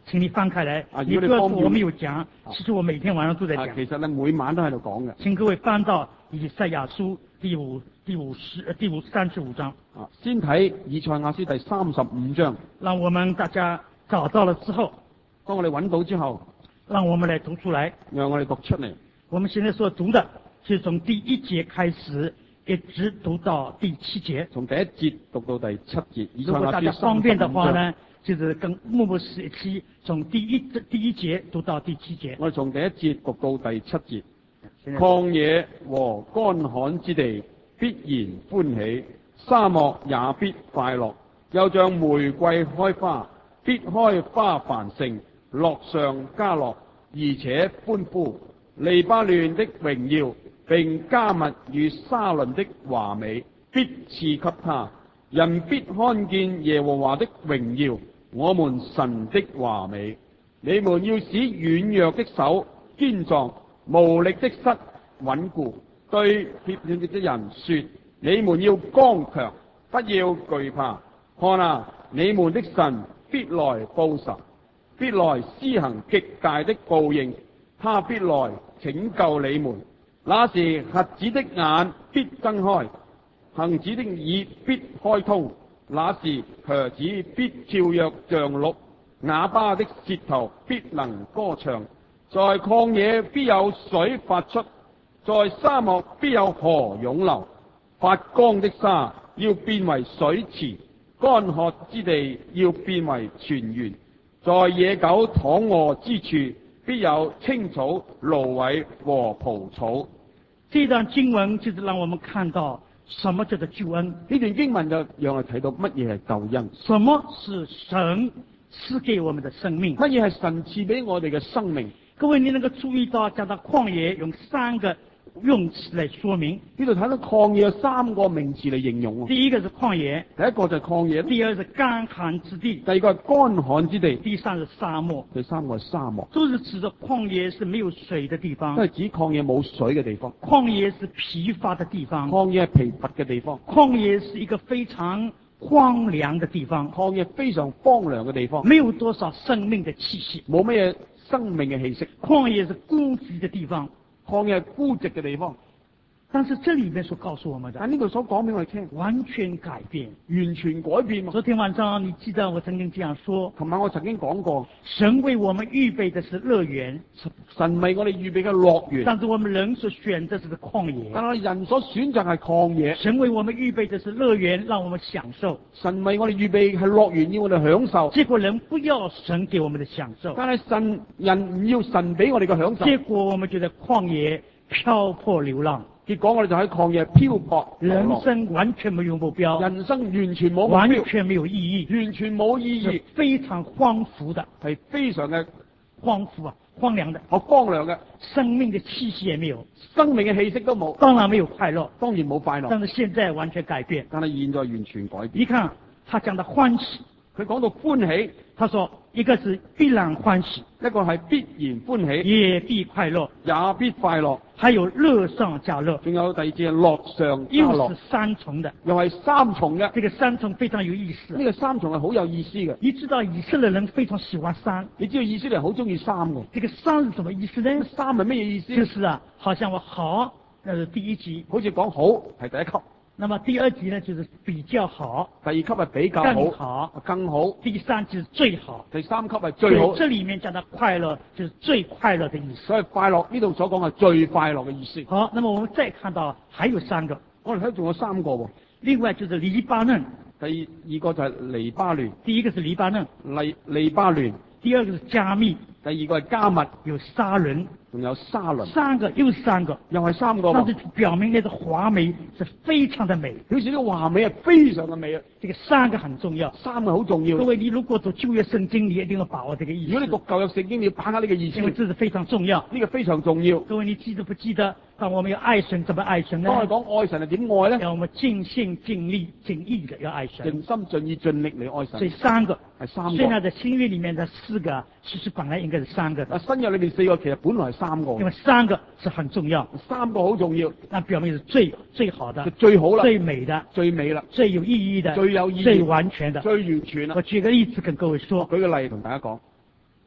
請你翻開來。 啊你不要說我沒有講，其實我每天晚上都在啊， 講。 其實咧每晚都喺度講嘅。 請各位翻到以賽亞書第五、第五十、第五三十五章。 啊，先睇以賽亞書第三十五章。 讓我們大家找到了之後， 當我哋揾到之後， 讓我們來讀出來。 讓我哋讀出嚟。 我們現在所讀的，是從第一節開始，一直讀到第七節。 從第一節讀到第七節。以賽如果大家亞書方便的話呢，就是跟牧牧師一起從第一第一節讀到第七節。 我哋從第一節讀到第七節。曠野和乾旱之地必然歡喜，沙漠也必快樂，又像玫瑰開花，必開花繁盛，樂上加樂，而且歡呼。利巴嫩的榮耀並加密與沙崙的華美必賜給他，人必看見耶和華的榮耀，我們神的華美。你們要使軟弱的手堅壯，無力的膝穩固，對怯懦的人說：你們要剛強，不要懼怕。看啊，你們的神必來報仇，必來施行極大的報應，他必來拯救你們。那時瞎子的眼必睜開，瞎子的耳必開通。那時瘸子必跳躍像鹿，啞巴的舌頭必能歌唱。在曠野必有水發出，在沙漠必有河湧流。發光的沙要變為水池，乾涸之地要變為泉源。在野狗躺臥之處必有青草、蘆葦和蒲草。 這段經文就是讓我們看到什麼叫做救恩。 呢段經文就讓我哋睇到乜嘢係救恩， 什麼是神賜給我們的生命， 乜嘢係神賜俾我哋嘅生命。 各位，你能夠注意到講到曠野用三個用詞來說明。 呢度睇到曠野有三個名詞嚟形容。 第一個是曠野， 第一個就係曠野， 第二是乾旱之地， 第二個係乾旱之地， 第三是沙漠。 第三個係沙漠。 都是指着曠野是沒有水的地方， 都係指曠野冇水嘅地方。 曠野是疲乏的地方， 曠野係疲乏嘅地方。 曠野是一個非常荒涼的地方， 曠野非常荒涼嘅地方， 沒有多少生命的氣息， 冇乜嘢生命嘅氣息。 曠野是孤寂的地方， 曠野係孤寂嘅地方。 但是這裏面所告訴我們的， 但呢度所講俾我哋聽， 完全改變， 完全改變。 昨天晚上你記得我曾經這樣說， 琴晚我曾經講過， 神為我們預備的是樂園， 神為我哋預備嘅樂園， 但是我們人所選擇是曠野， 但係人所選擇係曠野。 神為我們預備的是樂園，讓我們享受， 神為我哋預備係樂園，要我哋享受。 結果人不要神給我們的享受， 但係神人唔要神俾我哋嘅享受， 結果我們就在曠野漂泊流浪。 結果我哋就喺曠野漂泊流浪， 人生完全沒有目標， 人生完全冇目標， 完全沒有意義， 完全冇意義， 非常荒蕪的， 係非常嘅荒蕪啊，荒涼的， 好荒涼嘅， 生命的氣息也沒有， 生命嘅氣息都冇， 當然沒有快樂， 當然冇快樂。 但是現在完全改變， 但係現在完全改變。 你看他講到歡喜， 佢講到歡喜， 他說一個是必然歡喜， 一個係必然歡喜， 也必快樂， 也必快樂， 還有樂上加樂， 仲有第二節係樂上加又樂是，三重的， 又係三重嘅。 這個三重非常有意思。 呢個三重係好有意思嘅。 你知道以色列人非常喜歡山， 你知道以色列人好中意三嘅。 這個山是什麼意思呢？ 三係乜嘢意思？ 就是啊，好像我好，那是第一級， 好似講好係第一級， 那麼第二級呢就是比較好， 第二級係比較更好， 好， 更好， 第三就是最好。 第三級係最好。 這裏面講到快樂，就是最快樂的意思。 所以快樂呢度所講係最快樂嘅意思。 好，那麼我們再看到還有三個， 我哋睇仲有三個喎。 另外就是黎巴嫩， 第二個就係黎巴嫩， 第一個是黎巴嫩， 黎黎巴嫩， 第二個是加密， 第二個係加密， 有沙崙， 仲有沙崙， 三個又是三個， 又係三個喎。 那就表明那個華美是非常的美， 表示呢個華美係非常嘅美啊！ 這個三個很重要。 三個好重要。 各位，你如果讀舊約聖經，你一定要把握這個意思。 如果你讀舊約聖經，你要把握呢個意思， 因為這是非常重要。 呢個非常重要。 各位，你記得不記得？當我們要愛神，怎麼愛神呢？ 當我哋講愛神係點愛咧？ 要我們盡心盡力盡意的要愛神， 盡心盡意盡力嚟愛神。 所以三個係三個。 雖然在新約裏面的四個，其實本來應該是三個的。 啊，新約裏面四個其實本來係三個。 因為三個是很重要， 三個好重要， 那表明是最最好的、 最好啦、 最美的、 最美啦、 最有意義的、 最有意義、 最完全的。 最完全啦。 我舉個例子跟各位說， 舉個例同大家講，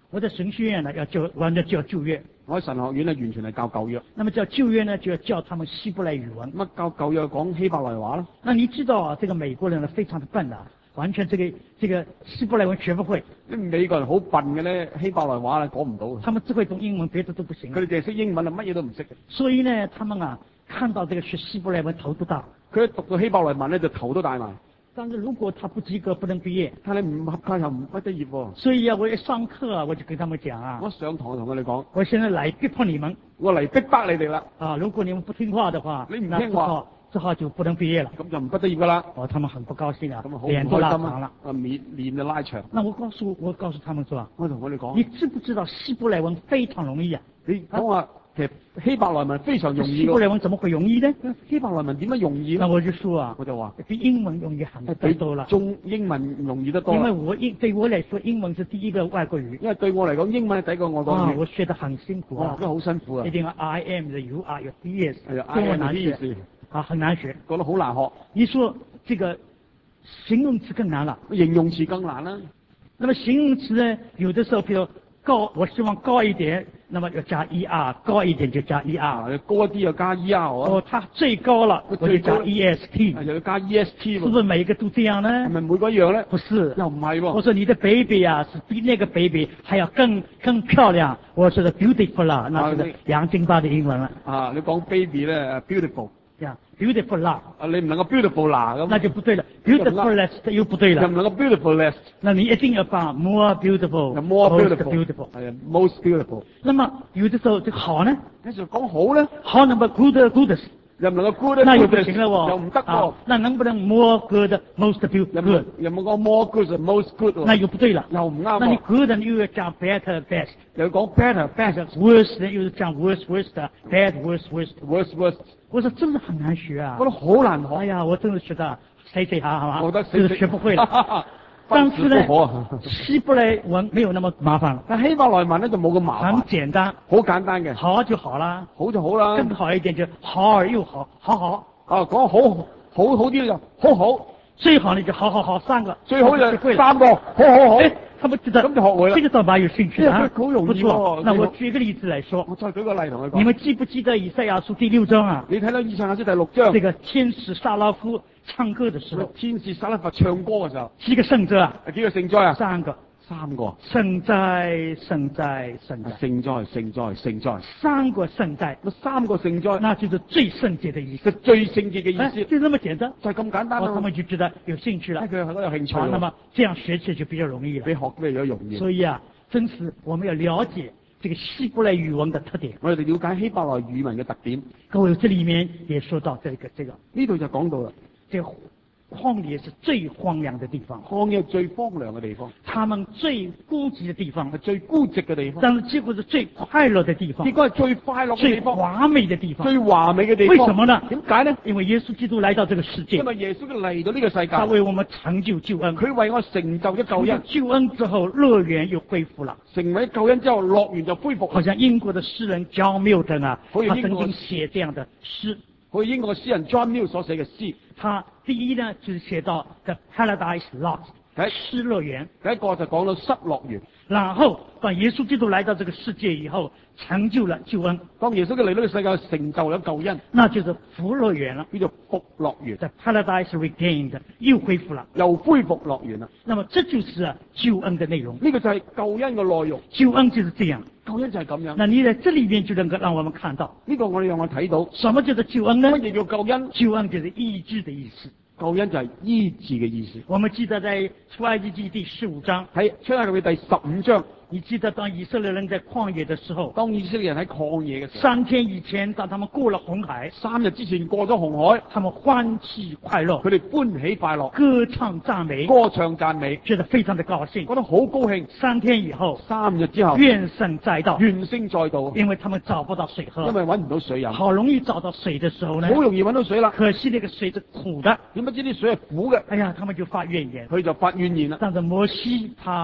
我在神學院呢，要教完全教舊約。 我喺神學院咧，完全係教舊約。 那麼教舊約呢，就要教他們希伯來語文。 乜教舊約講希伯來話啦？ 那你知道啊，這個美國人呢非常的笨啊，完全這個這個希伯來文學不會。 啲美國人好笨嘅咧，希伯來話咧講唔到。 他們只會懂英文，別的都不行。 佢哋淨係識英文啊，乜嘢都唔識嘅。 所以呢，他們啊看到這個學希伯來文頭都大。 佢一讀到希伯來文咧，就頭都大埋。 但是如果他不及格，不能畢業。 但係唔合格又唔畢得業喎。 所以啊，我一上課啊，我就跟他們講啊。 我上堂同佢哋講， 我現在來逼迫你們。 我嚟逼迫你哋啦。 啊，如果你們不聽話的話， 你唔聽話， 只好就不能畢業了。 咁就唔畢得業噶啦。 哦，他們很不高興啊， 咁啊好唔開心啊， 臉都拉長了。 啊面臉就拉長。 那我告訴我告訴他們說， 我同佢哋講， 你知不知道希伯來文非常容易啊？ 你講話其實希伯來文非常容易。 希伯來文怎麼會容易呢？ 希伯來文點樣容易呢？ 那我就說啊， 我就話比英文容易很多了。 中英文容易得多。 因為我英對我來說，英文是第一個外國語。 因為對我嚟講，英文係第一個外國語。 啊，我學得很辛苦啊， 都好辛苦啊。 一定要 I am 的 you are 有 D S， 係啊中文難學 I am 的 D S 啊，很難學， 覺得好難學。 你說這個形容詞更難了， 形容詞更難啦。 那麼形容詞呢，有的時候，譬如高，我希望高一點，那麼要加 er， 高一點就加 er， 啊，高一啲又加 er 啊。 哦，它最高了，我就加 est， 又要加 est， 是不是每一個都這樣呢？ 係咪每個一樣咧？ 不是， 又唔係喎。 我說你的 baby 啊，是比那個 baby 還要更更漂亮。我說的 beautiful 啦，那是楊金巴的英文啦。 啊，你講 baby 咧 beautiful。 呀 ，beautiful 啦， 啊，你唔能夠 beautiful 啦咁， 那就不對了 ，beautifulest 又不對了， 又唔能夠 beautifulest， 那你一定要把 more beautiful，more beautiful，係啊 most beautiful。 那麼有的時候這個好呢， 有時候講好咧， 好那麼 good goodest， 又唔能夠 good， 那又不行了喎， 又唔得喎， 那能不能 more good most good？ 又冇講 more good most good， 那又不對了， 又唔啱。 那你 good 呢又要講 better best， 又講 better best，worse 呢又是講 worse worst，bad worse worst，worst worst。 我說真的很難學啊， 我覺得好難學。 哎呀，我真的覺得死死下，係嘛？ 我覺得就是學不會了。但是呢，希伯來文沒有那麼麻煩， 但希伯來文呢就冇咁麻煩， 很簡單， 好簡單嘅， 好就好啦， 好就好啦， 更好一點就好而又好，好好。 啊，講好好好啲就好好， 最好呢就好好好三個， 最好就三個，好好好。 哎，他們知道咁就學會啦， 這個倒蠻有興趣啊， 好容易。 不錯，那我舉個例子來說， 我再舉個例同佢講。 你們記不記得以賽亞書第六章啊？ 你睇到以賽亞書第六章， 這個天使撒拉夫唱歌的時候， 天使撒拉弗唱歌嘅時候， 幾個聖者啊？ 幾個聖哉啊？ 三個。 三個聖哉，聖哉，聖哉， 聖哉，聖哉，聖哉， 三個聖哉， 那三個聖哉， 那就是最聖潔的意思， 最聖潔嘅意思， 就這麼簡單， 就係咁簡單。 他們就覺得有興趣了， 佢好有興趣。 那麼這樣學起來就比較容易了， 比學咩都容易。 所以啊，真是我們要了解這個希伯來語文的特點。 我哋了解希伯來語文嘅特點。 各位，這裏面也說到這個，這個呢度就講到啦， 這個曠野是最荒涼的地方， 曠野最荒涼嘅地方， 他們最孤寂的地方， 係最孤寂嘅地方， 但是結果是最快樂的地方， 結果係最快樂嘅地方， 最華美的地方， 最華美嘅地方。 為什麼呢？ 點解呢？ 因為耶穌基督來到這個世界， 因為耶穌嚟到呢個世界， 他為我們成就救恩， 佢為我成就咗救恩。 救恩之後，樂園又恢復了。 成為救恩之後，樂園就恢復。 好像英國的詩人 John Milton 啊，他曾經寫這樣的詩。 好似英國詩人 John Milton 所寫嘅詩， 他第一呢就是寫到 The Paradise Lost， 失樂園。 第一個就講到失樂園。然後當耶穌基督來到這個世界以後，成就了救恩。 當耶穌嘅嚟到呢個世界，成就咗救恩， 那就是福樂園了， 叫做福樂園。 The Paradise Regained 又恢復了， 又恢復樂園啦。 那麼這就是啊救恩的內容。 呢個就係救恩嘅內容。 救恩就是這樣， 救恩就係咁樣。 那你在這裏面就能夠讓我們看到， 呢個我哋讓我睇到， 什麼叫做救恩呢？ 乜嘢叫救恩？ 救恩就是醫治的意思。 救恩就係醫治嘅意思。 我們記得在出埃及記第十五章， 喺出埃及記第十五章， 你記得當以色列人在曠野的時候， 當以色列人喺曠野嘅時候， 三天以前當他們過了紅海， 三日之前過咗紅海， 他們歡喜快樂， 佢哋歡喜快樂， 歌唱讚美， 歌唱讚美， 覺得非常的高興， 覺得好高興。 三天以後， 三日之後， 怨聲載道， 怨聲載道， 因為他們找不到水喝， 因為揾唔到水飲。 好容易找到水的時候呢， 好容易揾到水啦， 可惜那個水是苦的， 點不知啲水係苦嘅， 哎呀，他們就發怨言， 佢就發怨言啦。 但是摩西他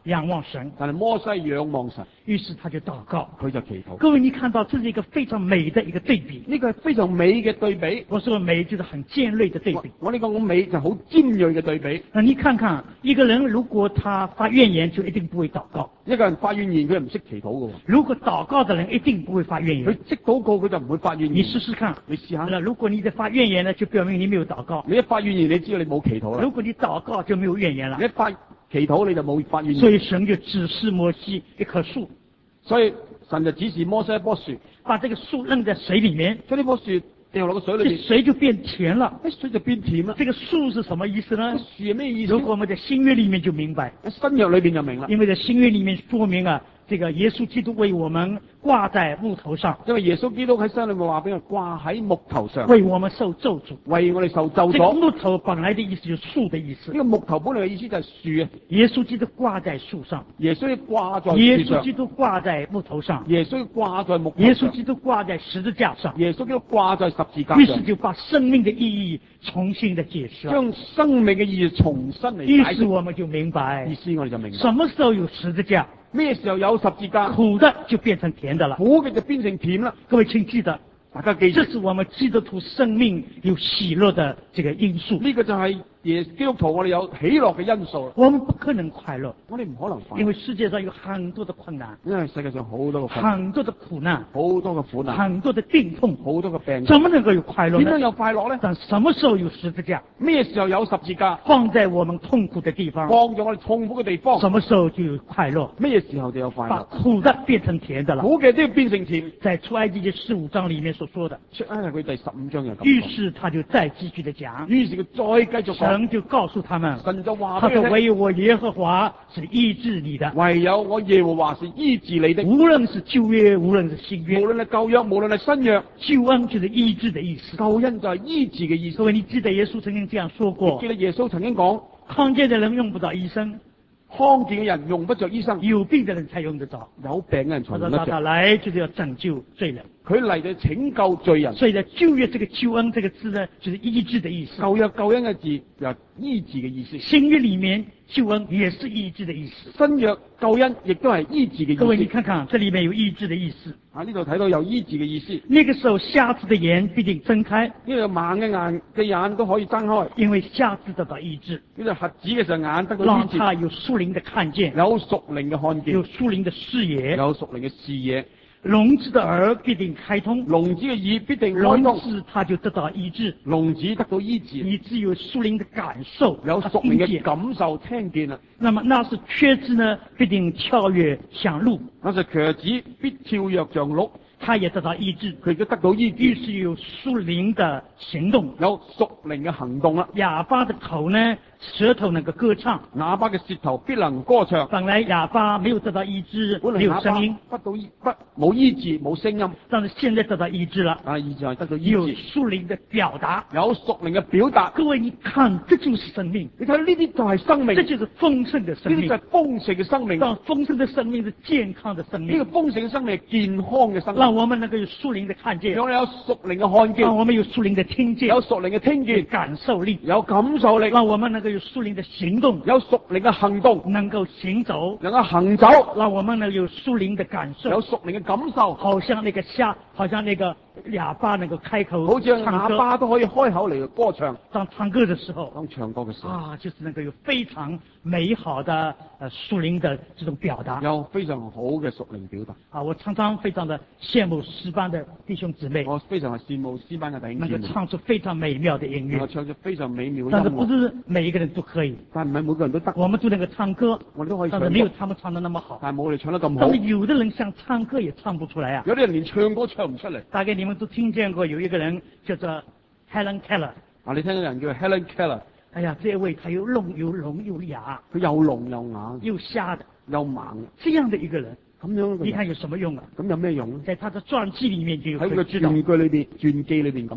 仰望神， 但係摩西仰望神， 於是他就禱告。 佢就祈禱。 各位，你看到這是一個非常美的一個對比。 呢個係非常美嘅對比。 我說美就是很尖銳的對比。 我呢個講美就好尖銳嘅對比。 那你看看一個人如果他發怨言，就一定不會禱告。 一個人發怨言，佢唔識祈禱嘅。 如果禱告的人一定不會發怨言。 佢識禱告，佢就唔會發怨言。 你試試看， 你試下。 那如果你在發怨言呢，就表明你沒有禱告。 你一發怨言，你知道你冇祈禱啦。 如果你禱告，就沒有怨言啦。 你一發祈禱，你就冇發怨言。 所以神就指示摩西一棵樹。 所以神就指示摩西一棵樹， 把這個樹扔在水裏面， 將呢棵樹掉落個水裏面， 水就變甜了。 啲水就變甜啦。 這個樹是什麼意思呢？ 樹係咩意思？ 如果我們在新約裏面就明白， 新約裏邊就明啦。 因為在新約裏面說明啊，這個耶穌基督為我們掛在木頭上， 因為耶穌基督喺山裏面話俾我掛喺木頭上， 為我們受咒詛， 為我哋受咒這個詛。 木頭本來的意思就是樹的意思。 呢個木頭本來嘅意思就係樹啊。 耶穌基督掛在樹上， 耶穌要掛在耶樹上， 穌基督掛在木頭上， 耶穌要掛在木頭上， 耶穌基督掛在十字架上， 耶穌基督掛在十字架上， 於是就把生命的意義重新的解釋， 將生命嘅意義重新嚟於解釋。 是我們就明白， 意思我哋就明白， 什麼時候有十字架， 咩時候有十字架， 苦的就變成甜的了。 苦嘅就變成甜啦。 各位請記得， 大家記住， 這是我們基督徒生命有喜樂的這個因素。 呢個就係耶基督徒我哋有喜樂嘅因素啦。 我們不可能快樂， 我哋唔可能快樂， 因為世界上有很多的困難， 因為世界上好多嘅困難， 很多的苦難， 好多嘅苦難， 很多的病痛， 好多嘅病痛， 怎麼能夠有快樂呢？ 點樣有快樂咧？ 但什麼時候有十字架， 咩時候有十字架放在我們痛苦的地方， 放咗我哋痛苦嘅地方， 什麼時候就有快樂， 咩時候就有快把樂？ 苦的變成甜的了。 苦嘅都要變成甜。 在出埃及記十五章裏面所說的， 出埃及佢第十五章又咁講， 於是他就再繼續的講， 於是佢再繼續講， 神就告訴他們， 神就話他說俾佢聽， 唯有我耶和華是醫治你的， 唯有我耶和華是醫治你的， 無論是舊約，無論是新約， 無論係舊約，無論係新約， 救恩就是醫治的意思。 救恩就係醫治嘅意思。 各位，你記得耶穌曾經這樣說過記，得耶穌曾經講， 康健的人用不到醫生， 康健嘅人用不着醫生， 有病的人才用得着。 有病嘅人才他說他他用得着。 來就是要拯救罪人， 佢嚟就拯救罪人。 所以在舊約這個救恩這個字呢，就是醫治的意思。 舊約救恩嘅字就係醫治嘅意思， 新約裏面救恩也是醫治的意思。 新約救恩亦都係醫治嘅各位，你意思。 看看，這裏面有醫治的意思。 啊，呢度睇到有醫治嘅意思。 那個時候，瞎子的眼必定睜開， 呢個盲嘅眼嘅眼都可以睜開， 因為瞎子得到醫治， 呢個瞎子嘅時候眼得到醫治， 讓他有屬靈的看見， 有屬靈嘅看見， 有屬靈的視野。 有屬靈嘅視野。 聾子的耳必定開通， 聾子嘅耳必定開聾通， 子他就得到醫治， 聾子得到醫治， 以致有屬靈的感受， 有他屬靈嘅聽見。 感受聽見啦。 那麼那是瘸子呢，必定跳躍像鹿， 那就瘸子必跳躍像鹿， 他也得到醫治， 佢亦都得到醫治， 於是有屬靈的行動。 有屬靈嘅行動啦。 啞巴的口呢，舌頭能夠歌唱， 啞巴嘅舌頭必能歌唱， 本來啞巴沒有得到醫治，沒有本來啞聲音， 巴不到醫不冇醫治冇聲音， 但是現在得到醫治了， 啊，醫治係得到醫有治， 屬靈的表達。 有屬靈嘅表達。 各位，你看，這就是生命， 你睇呢啲就係生命，呢這就是豐盛的生命啲就。係豐盛嘅生命。 讓豐盛的生命是健康的生呢個命， 豐盛嘅生命係健康嘅生命， 讓我們能夠有屬靈的看見， 讓我哋有屬靈嘅看見， 讓我們有屬靈的聽見， 有屬靈嘅聽有見， 感受力， 有感受力， 讓我們能夠有屬靈的行動， 有屬靈嘅行動， 能夠行走， 能夠行走， 讓我們能夠有屬靈的感受， 有屬靈嘅感受， 好像那個瞎，好像那個啞巴能夠開口好似唱歌， 啞巴都可以開口嚟歌唱。 當唱歌的時候， 當唱歌嘅時候， 啊，就是能夠有非常美好的呃屬靈的這種表達。 有非常好嘅屬靈表達。 啊，我常常非常的羨慕詩班的弟兄姊妹， 我非常係羨慕詩班嘅弟兄能夠姊妹， 唱出非常美妙的音樂， 能夠唱出非常美妙嘅但是音樂。 不是每一個人都可以。 但唔係每個人都得， 我們都能夠唱歌， 我哋都可以唱但是沒有歌， 他們唱的那麼好。 但係冇我哋唱得咁好但是。有的人想唱歌也唱不出來啊。 有啲人連唱歌唱唔出嚟。 大概你們都聽見過有一個人叫做 Helen Keller。 啊，你聽到人叫 Helen Keller， 哎呀，這位他又聾又聾又啞佢又聾又啞又瞎的， 又盲， 這樣的一個人， 咁樣一個人你看有什麼用啊？ 咁有咩用咧？ 在他的傳記裡面就喺佢嘅會知道， 傳記裏邊，傳記裏邊咁講，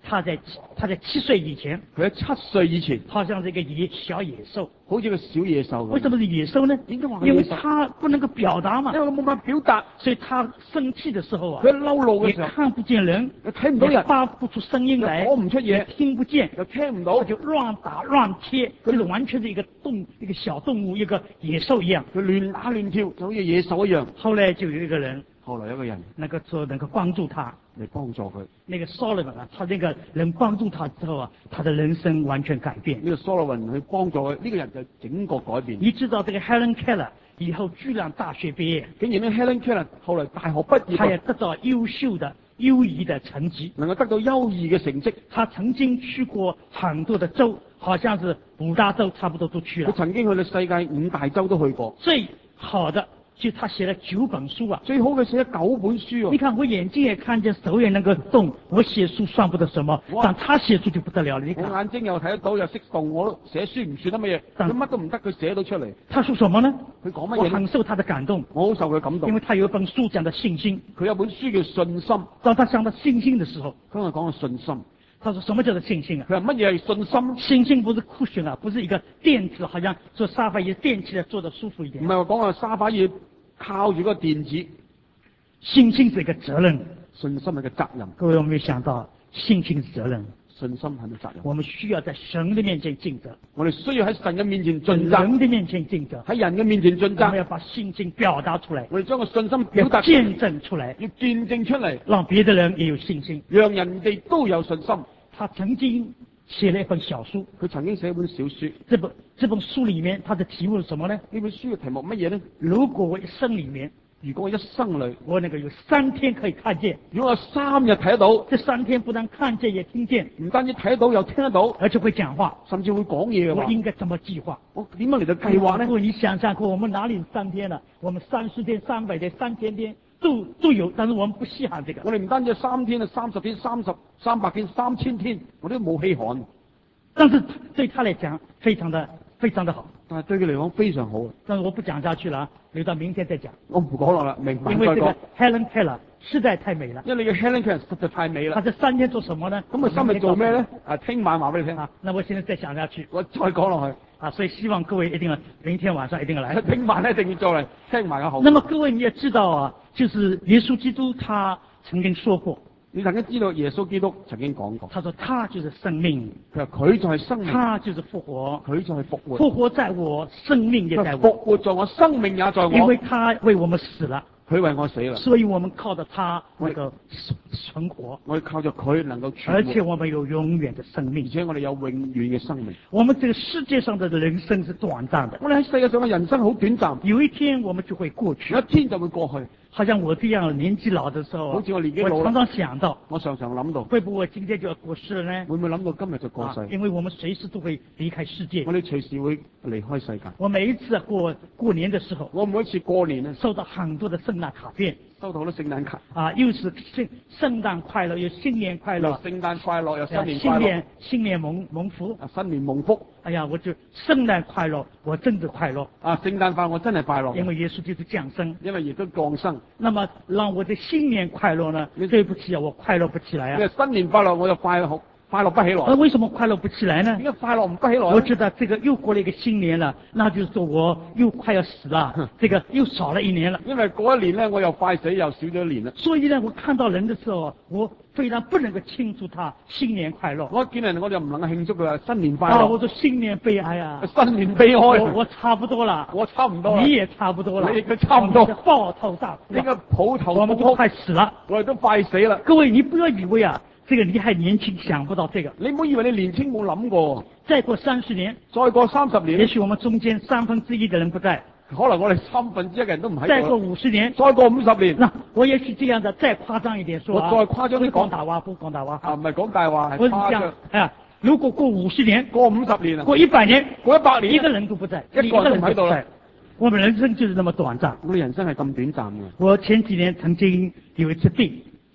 他在他在七歲以前， 佢喺七歲以前， 好像是一個野小野獸。 好似個小野獸咁。 為什麼是野獸呢？ 點解話係因為野獸？ 他不能夠表達嘛， 因為佢冇辦法表達， 所以他生氣的時候啊佢，嬲怒也嘅時候， 看不見人， 又睇唔到也人， 發不出聲音來， 又講唔出也嘢， 聽不見， 又聽唔到他，就亂打亂貼，就是完全是一個動一個小動物，一個野獸一樣。 佢亂打亂跳，就好似野獸一樣。 後來就有一個人後來有個人能夠說能夠幫助他， 嚟幫助佢， 那個 Solomon 啊，他那個人幫助他之後啊，他的人生完全改變。 呢個 Solomon 去幫助佢，呢個人就整個改變。 你知道這個 Helen Keller 以後居然大學畢業， 竟然呢 Helen Keller 後來大學畢他也業， 得到優秀的優異的成績。 能夠得到優異嘅成績。 他曾經去過很多的州，好像是五大洲差不多都去佢了。 曾經去到世界五大洲都去過。 最好的就他寫了九本書啊！ 最好佢寫咗九本書你喎。 看我眼睛也看見，手也能夠動，我寫書算不得什麼， 哇但他寫書就不得了了。你我看眼睛又睇得到又識動，我都寫書唔算得乜嘢。 但佢乜都唔得，佢寫到出嚟。 他說什麼呢？ 佢講乜嘢呢？ 我很受他的感動， 我好受佢感動因。為他有一本書講的信心。 佢有本書叫信心， 當他講到信心的時候， 剛才講嘅信心。 他說什麼叫做信心啊？ 佢話乜嘢係信心？ 信心不是酷炫啊，不是一個墊子，好像坐沙發椅墊起來坐得舒服一點。 唔係話講個沙發要靠住個墊子， 信心是一個責任。 信心係個責任。 各位有沒有想到，信心是責任？ 信心係個責任。 我們需要在神的面前盡責， 我哋需要喺神嘅面前在盡責， 人的面前盡責。 喺人嘅面前盡責。 我們要把信心表達出來， 我哋將個信心要表達出嚟， 見證出來， 要見證出嚟， 讓別的人也有信心。 讓人哋都有信心。 他曾經寫了一本小書， 佢曾經寫一本小書， 這本這本書裡面，它的題目是什麼呢？ 呢本書嘅題目乜嘢呢？ 如果我一生裡面， 如果我一生裏， 我能夠有三天可以看見， 如果我三日睇得到， 這三天不但看見也聽見， 唔單止睇得到，又聽得到， 而且會講話， 甚至會講嘢嘅話， 我應該怎麼計劃？ 我點樣嚟到計劃呢？ 各位，你想想看，我們哪裡三天了？我們三十天、三百天、三千天都都有，但是我們不稀罕這個。 我哋唔單止三天啊，三十天、三十、三百天、三千天，我哋都冇稀罕。 但是對他來講，非常的非常的好。 但係對佢嚟講非常好。 但是我不講下去了啊，留到明天再講。 我唔講落啦，明白再講因為這個。Helen Keller 實在太美了。 因為你嘅 Helen Keller 實在太美啦。 他這三天做什麼呢？ 咁佢今日做咩咧？啊，聽晚話俾你聽。 啊，那我現在再講下去。 我再講落去。 啊，所以希望各位一定要明天晚上一定要來。 聽晚一定要再嚟聽埋個好。 那麼各位你也知道啊，就是耶穌基督他曾經說過， 你曾經知道耶穌基督曾經講過， 他說他就是生命， 佢話佢就係生命， 他就是復活， 佢就係復活， 復活在我，生命也在復我， 活在我，生命也在我， 因為他為我們死了， 佢為我死啦， 所以我們靠着他能夠存活， 我哋靠着佢能夠存活， 而且我們有永遠的生命， 而且我哋有永遠嘅生命。 我們這個世界上的人生是短暫的， 我哋喺世界上嘅人生好短暫， 有一天我們就會過去有一。天就會過去。 好像我這樣年紀老的時候啊， 好似我年紀老我常常想到， 我常常諗到， 會不會我今天就要過世了呢？ 會唔會諗到今日就過世？ 啊，因為我們隨時都會離開世界我。哋隨時會離開世界。 我每一次過過年的時候， 我每一次過年咧， 收到很多的聖誕卡片， 收到好多聖誕卡， 啊，又是聖聖誕快樂，又新年快又樂， 聖誕快樂，又新啊年快樂新年，新年蒙蒙福。 啊新年蒙福， 哎呀，我就聖誕快樂，我真的快樂， 啊聖誕快樂，我真係快樂， 因為耶穌就是降生。 因為亦都降生。 那麼讓我的新年快樂呢？對不起啊，我快樂不起來啊。 因為新年快樂，我就快樂快樂不起來。 而為什麼快樂不起來呢？ 點解快樂唔不起來呢？ 我覺得這個又過了一個新年了，那就是說我又快要死了，這個又少了一年了。 因為嗰一年咧，我又快死又少咗一年啦。 所以呢，我看到人的時候，我非常不能夠慶祝他新年快樂。 我見人我就唔能夠慶祝佢話新年快啊， 樂。 我說新年悲哀啊！ 新年悲哀。 我我差不多了， 我差唔多啦。 你也差不多了， 你亦都差唔多。 抱頭大哭， 呢個抱頭我們都快死了， 我哋都快死啦。 各位，你不要以為啊，這個你還年輕，想不到這個。 你唔好以為你年輕冇諗過， 再過三十年， 再過三十年， 也許我們中間三分之一的人不在， 可能我哋三分之一嘅人都唔喺度。 再過五十年， 再過五十年， 那我也許這樣的再誇張一點說啊， 我再誇張啲講講大話，不講大話啊，唔係講大話，係我是這樣誇張。 啊，如果過五十年， 過五十年啊， 過一百年， 過一百年， 一個人都不在， 一個人都唔喺度啦。 我們人生就是那麼短暫。 我哋人生係咁短暫嘅。 我前幾年曾經有一次病，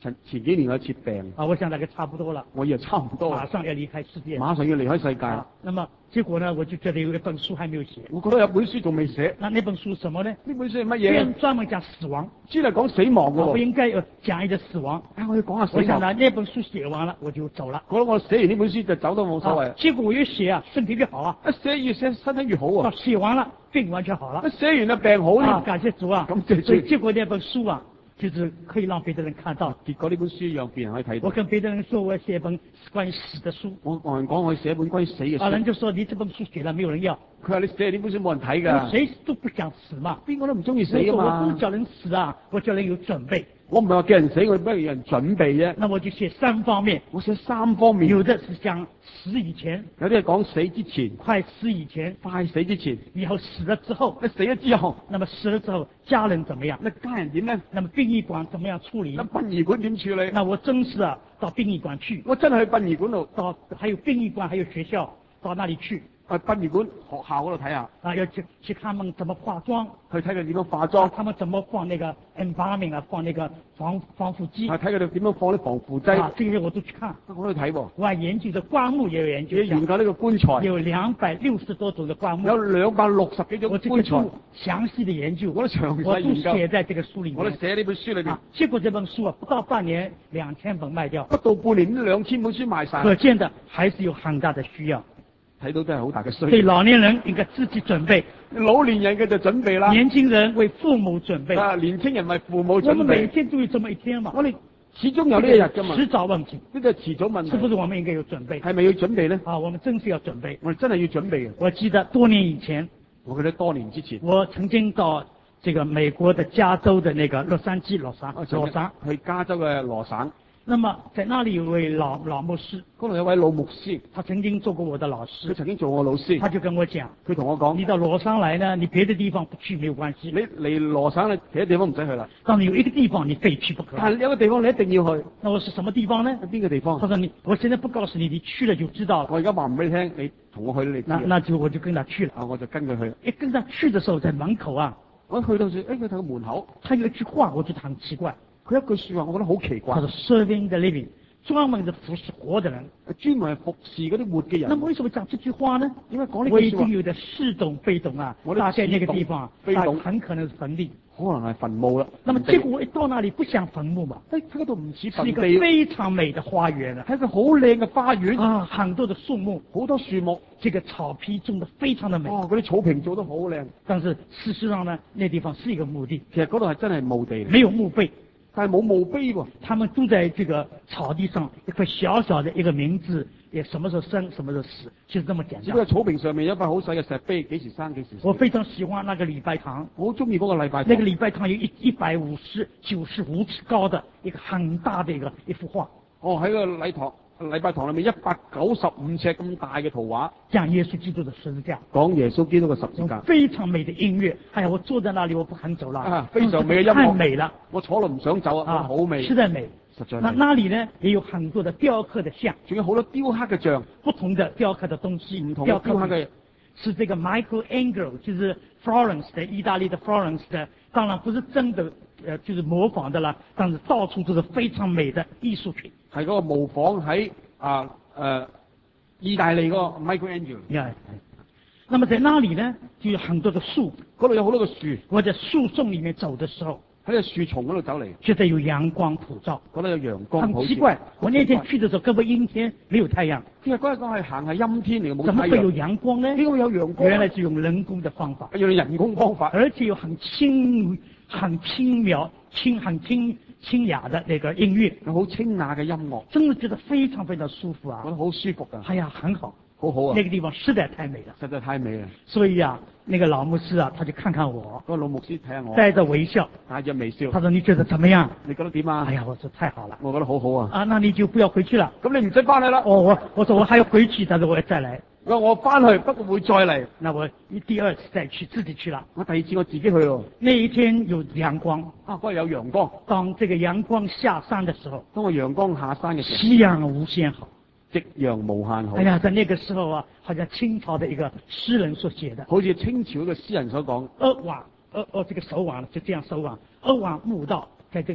前前幾年有一次病， 啊，我想大概差不多了， 我以為差唔多啦， 馬上要離開世界。 馬上要離開世界。 啊，那麼結果呢，我就覺得有一本書還沒有寫。 我覺得有本書仲未寫。 那那本書什麼呢？ 呢本書係乜嘢？ 專專門講死亡， 專係講死亡嘅啊我喎。 應該要講一個死亡。 啊，我要講下死亡。 我想呢，那本書寫完了，我就走了。 覺得我寫完呢本書就走都冇所謂。 啊結果我越寫啊，身體越好啊。 一寫越寫身體越好啊， 啊。 寫完了，病完全好了。 一寫完就病好啊， 啦。 感謝主啊！ 咁謝主所以結果那本書啊，就是可以讓別的人看到。 結果呢本書讓別人可以睇到。 我跟別的人說，我寫一本關於死的書。 我同人講我寫一本關於死嘅啊，人書。 就說你這本書寫了，沒有人要。 佢話你寫呢本書冇人睇㗎。 誰都不想死嘛， 邊個都唔中意死㗎我說我不嘛是。叫人死啊，我叫人有準備。 我唔係話叫人死，我不如有人準備啫。 那我就寫三方面， 我寫三方面。 有的是講死以前， 有啲係講死之前， 快死以前， 快死之前， 以後死了之後， 你死咗之後， 那麼死了之後家人怎麼樣？ 你家人點咧？ 那麼殯儀館怎麼樣處理咁？殯儀館點處理？ 那我真是啊，到殯儀館去， 我真係去殯儀館度， 到還有殯儀館，還有學校，到那裡去去殯儀館學校嗰度睇下， 啊，要去去他們怎麼化妝， 去睇佢點樣化啊妝， 他們怎麼放那個 embalming 啊，放那個防防腐劑去睇佢哋點樣放啲防腐劑， 啊，這些我都去看。 我都去睇喎。 我還研究的棺木也有研究要，研究呢個棺材， 有兩百六十多種的棺木， 有兩百六十幾種我這個棺材書，詳細的研究， 我都詳我都細研究， 寫在這個書裡面。 我都寫呢本書裏邊啊，，結果這本書啊，不到半年兩千本賣掉， 不到半年呢兩千本書賣晒， 可見的還是有很大的需要。 睇到真係好大嘅需要。 所以老年人應該自己準備， 老年人嘅就準備啦， 年輕人為父母準備。 啊，年青人為父母我準們每備。 天都有這麼一天嘛， 我哋始終有呢一日㗎嘛， 遲早問題， 呢個係遲早問題， 是不是我們應該有準備？ 係咪要準備咧？ 啊，我們真是要準備。 我哋真係要準備嘅。 我記得多年以前， 我記得多年之前， 我曾經到這個美國的加州的那個洛杉磯羅省我羅省。 去加州嘅羅省， 那麼在那裡有位老老牧師， 嗰度有位老牧師， 他曾經做過我的老佢師， 曾經做我老師， 他就跟我講， 佢同我講： 你到羅省來呢，你別的地方不去沒有關你係， 嚟羅省咧，其他地方唔使去啦， 但是有一個地方你非去不可。 但係有個地方你一定要去， 那我是什麼地方呢？ 係邊個地方他？說你，我現在不告訴你，你去了就知道了。 我而家話唔俾你聽，你同我去你知那那就我就跟他去了。 啊，我就跟佢去。 一跟他去的時候，在門口啊， 我去到時，誒佢睇個門口， 他有一句話，我覺得很奇怪。 佢一句説話，我覺得好奇怪他。說 serving the living，專門的服侍活的人。 專門係服侍嗰啲活嘅人。 那麼為什麼講這句話呢？ 點解講呢我已句説話？ 經有點似懂非懂啊， 我的大概那個地方， 似懂非懂大很可能是墳地。 可能係墳墓啦。 那麼結果我一到那裡，不像墳墓嘛， 誒，佢嗰度唔似是一墳個地， 非常美的花園啊， 係一個好靚嘅花園， 啊，很多的樹木， 好多樹木， 這個草皮種得非常的美。 哦，嗰啲草坪做得好靚。 但是事實上呢，那地方是一個墓地， 其實嗰度係真係墓地嚟， 沒有墓碑， 但係冇墓碑喎。 他們住在這個草地上，一塊小小的一個名字，也什麼時候生，什麼時候死，就是這麼簡單。 只不過草坪上面有一塊好細嘅石碑，幾時生幾時死。 我非常喜歡那個禮拜堂， 我好中意嗰個禮拜堂。 那個禮拜堂有一一百五十九十五尺高的一個很大的一個一幅畫， 哦，喺個禮堂禮拜堂裏面一百九十五尺咁大嘅圖畫， 講耶穌基督的十字架， 講耶穌基督嘅十字有架。 非常美的音樂。哎呀，我坐在那裡，我不肯走了。 啊非常美的音樂太美了我坐落唔想走啊， 啊， 好美， 實在美。那實在美。 那裡呢也有很多的雕刻的像， 仲有好多雕刻嘅像， 不同的雕刻的東西， 唔同嘅雕刻嘅。 是這個 Michelangelo，就是 Florence 的意大利的 Florence 的，當然不是真的，呃，就是模仿的啦，但是到處都是非常美的藝術品。 係嗰個模仿喺啊誒意大利嗰個 Michelangelo。 Yeah. 那麼在那裡呢，就有很多的樹。 嗰度有好多個樹， 我在樹叢裡面走的時候， 喺個樹叢嗰度走嚟， 覺得有陽光普照， 覺得有陽光很普照。 奇怪。我那天去的時候，根本陰天，沒有太陽， 因為嗰日講係行係陰天嚟嘅，冇太怎麼會有陽。 陽光呢？ 點解有陽光？ 原來是用人工的方法， 用人工方法， 而且有很輕、很輕描、輕很輕清雅的那個音樂， 有好清雅嘅音樂， 真的覺得非常非常舒服啊覺！得好舒服㗎， 哎呀，很好， 好好啊那，個地方實在太美了。 實在太美啦！ 所以啊，那個老牧師啊，他就看看我， 嗰個老牧師睇下我， 帶着微笑， 帶着微笑， 他說：“你覺得怎麼樣你覺得點？”啊？ 哎呀，我說太好了我覺得好好啊。 啊，那你就不要回去了。 咁你唔使翻去啦。 哦，我我說我還要回去，但是我要再來。 我話我翻去，不過會再嚟。 那我第二次再去，自己去了。 我第二次我自己去咯。 那一天有陽光， 啊，嗰日有陽光。 當這個陽光下山的時候， 當我陽光下山嘅時候， 夕陽無限好。 夕陽無限好。 哎呀，在那個時候啊，好像清朝的一個詩人所寫的。 好似清朝一個詩人所講， 二瓦，二二這個手網就這樣手網，二瓦木道，在這個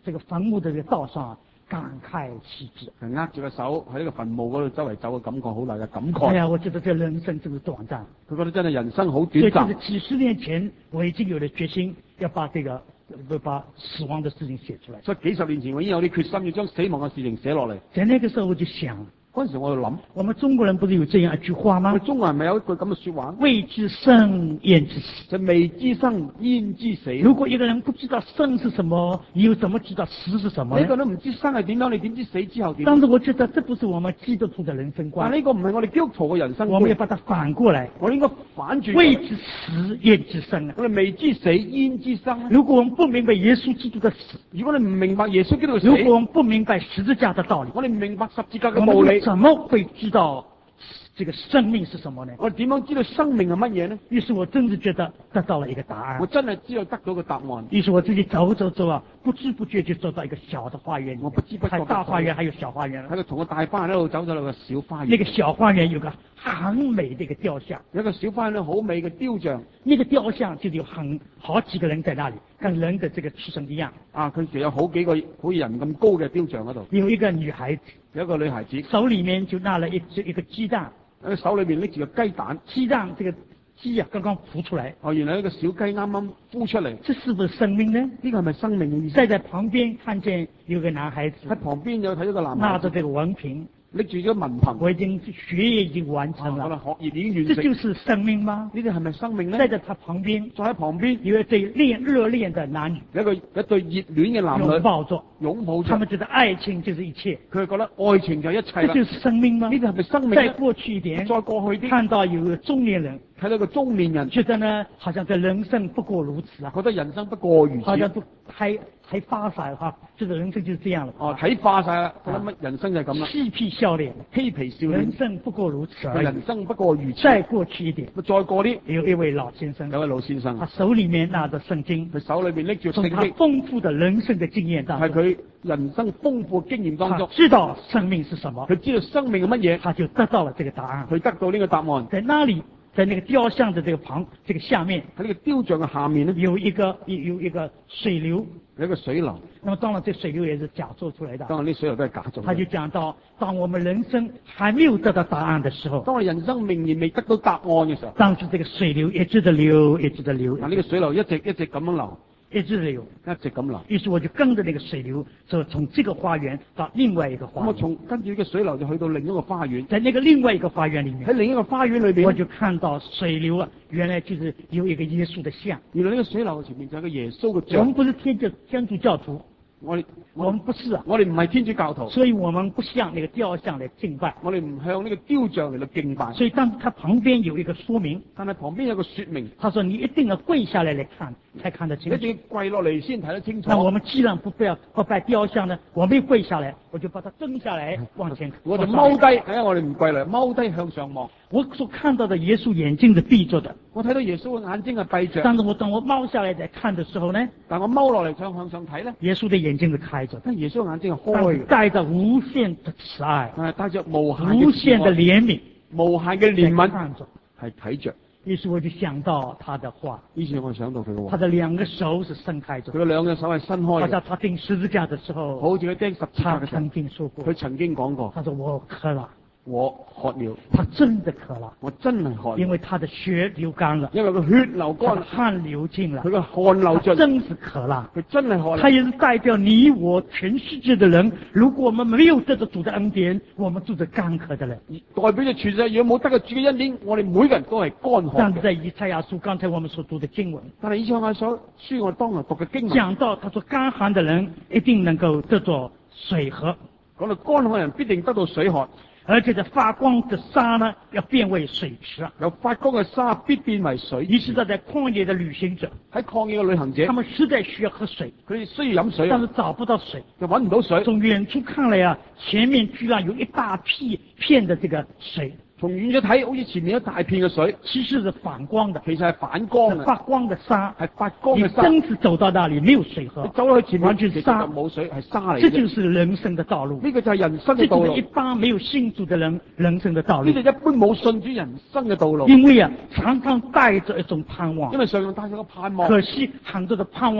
这个墳墓的这个道上啊感慨祈志。 佢握住個手喺呢個墳墓嗰度周圍走嘅感覺好大嘅感哎慨。 呀，我覺得這人生真是短暫。 佢覺得真係人生好所短暫以就是。幾十年前，我已經有了決心要把這個把死亡的事情寫出來。 所以幾十年前我已經有啲決心要將死亡嘅事情寫落嚟。 在那個時候我就想， 嗰陣時我喺度諗， 我們中國人不是有這樣一句話嗎我？哋中國人咪有一句咁嘅説話， 未知生焉知死。 就未知生焉知死。 如果一個人不知道生是什麼，你又怎麼知道死是什麼呢個呢？ 都唔知生係點樣，你點知死之後點？ 但是我覺得這不是我們基督徒的人生觀， 但呢個唔係我哋基督徒嘅人生觀， 我們要把它反過來， 我哋應該反轉。 未知死焉知生啊！ 我哋未知死焉知生呢？ 如果我們不明白耶穌基督的死， 如果你唔明白耶穌基督嘅死， 如果我們不明白十字架的道理， 我哋唔明白十字架嘅我道理， 們怎麼會知道這個生命是什麼呢？ 我哋點樣知道生命係乜嘢呢？ 於是我真是覺得得到了一個答案我。真係知道得到個答案。 於是我自己走走走啊，不知不覺就走到一個小的花園裡面， 我不知不覺還大花園還有小花園喺。個同個大花園一路走咗落個小花園。 那個小花園有個很美的一個雕像， 有一個小花園好美嘅雕像， 那個雕像就有很好幾個人在那裡，跟人的這個出生一樣。 啊，佢其實有好幾個好似人咁高嘅雕像嗰度， 有一個女孩子有一個女孩子， 手裡面就拿了一隻一個雞蛋， 喺手裏邊拎住個雞蛋。 雞蛋這個雞啊剛剛孵出來， 哦，原來一個小雞啱啱孵出嚟， 這是不是生命呢？ 呢個係咪生命嘅意思？ 再在旁邊看見有個男孩子喺旁邊有睇到個男孩子拿着這個文憑， 拎住咗文憑， 我已經學業已經完成了， 可能學業已經完成。 這就是生命嗎？ 呢啲係咪生命呢？ 再在他旁邊再喺旁邊有一對戀熱戀的男女有一個一對熱戀嘅男女擁抱着， 擁抱着， 他們覺得愛情就是一切， 佢哋覺得愛情就係一切啦。 這就是生命嗎？ 呢啲係咪生命再呢？ 過去一點， 再過去啲， 看到有個中年人， 睇到個中年人， 覺得呢，好像這人生不過如此啊， 覺得人生不過如此。 好像都還還發晒哈，這個人生就是這樣了。 哦，睇化晒啦，覺得乜人生就係咁啦， 嬉皮笑臉， 嬉皮笑人臉， 生不過如此而已。 人生不過如此。 再過去一點， 再過啲， 有一位老先生， 有位老先生他，手裡面拿着聖經， 佢手裏邊拎住從他聖經， 豐富的人生的經驗當中， 係佢人生豐富嘅經驗當他中， 知道生命是什麼， 佢知道生命係乜嘢， 他就得到了這個答案。 佢得到呢個答案。 在那裡，在那個雕像的這個旁，這個下面喺呢個雕像嘅下面呢， 有一個有有一個水流， 有一個水流， 那麼當然這水流也是假做出來的。 當然啲水流都係假做嘅。 他就講到，當我們人生還沒有得到答案的時候， 當我哋人生仍然未得到答案嘅時候， 當時這個水流一直的流，一直的流， 嗱呢個水流一直一直咁樣流， 一直的流。 一直咁流。 於是我就跟着那個水流，就從這個花園到另外一個咁我花園， 從跟住呢個水流就去到另一個花園， 在那個另外一個花園裡面， 喺另一個花園裏邊， 我就看到水流啊，原來就是有一個耶穌的像。 原來呢個水流前面就有個耶穌嘅我們像。 不是天主天主教徒， 我哋我們不是啊， 我哋唔係天主教徒， 所以我們不向那個雕像來敬拜。 我哋唔向呢個雕像嚟到敬拜。 所以當它旁邊有一個說明， 但係旁邊有個說明， 他說你一定要跪下來來看，才看得清楚。 一定要跪落嚟先睇得清楚。 那我們既然不拜不拜雕像呢，我沒有跪下來，我就把它蹲下來往前。 我就踎往上低，睇下我哋唔跪嚟，踎低向上望。 我所看到的耶穌眼睛是閉着的， 我睇到耶穌嘅眼睛係閉着， 但是我等我踎下來在看的時候呢， 但我踎落嚟想向上睇咧， 耶穌的眼睛是開着的， 但耶穌嘅眼睛係但是開嘅， 帶着無限的慈愛， 但係帶着無限無限的嘅憐憫， 無限嘅憐憫， 在看着。 係睇着。 於是我就想到他的話， 於是我想到佢嘅話， 他的兩個手是伸開着佢，嘅兩隻手係伸開嘅， 好像他釘十字架的時候， 好似佢釘十字架嘅時候他曾，經說過佢，曾經講過： 他說我渴了， 我渴了， 他真的渴了， 我真係渴了， 因為他的血流乾了， 因為佢血流他的乾， 汗流盡了佢，嘅汗流盡， 他真是渴了。 佢真係渴了。 他也是代表你我全世界的人，如果我們沒有得到主的恩典，我們就是乾渴的人。 代表住全世界，如果冇得個主嘅恩典，我哋每個人都係乾渴嘅。 但是在以賽亞書剛才我們所讀的經文但係以上我所書我當日讀嘅經文講到，他說乾旱的人一定能夠得着水喝， 講到乾旱人必定得到水喝， 而且這發光的沙呢，要變為水池啊。 有發光嘅沙必變為水。 於是在在曠野的旅行者， 喺曠野嘅旅行者他，們實在需要喝水， 佢哋需要飲水啊， 但是找不到水。 就揾唔到水。 從遠處看來啊，前面居然有一大片片的這個水， 從遠咗睇，好似前面一大片嘅水， 其實是反光的， 其實係反光嘅， 是發光的沙。 係發光你嘅沙。 真是走到那裡沒有水喝你，走落去前面完全其實沙就冇水，係沙嚟這嘅。 就是人生的道路， 呢個就係人生嘅道路， 這就是一呢般沒有信主的人人生的道路就。一般冇信主人生嘅道路。 因為啊，常常帶着一種盼望因，為上面帶咗個盼望， 可惜很多的盼望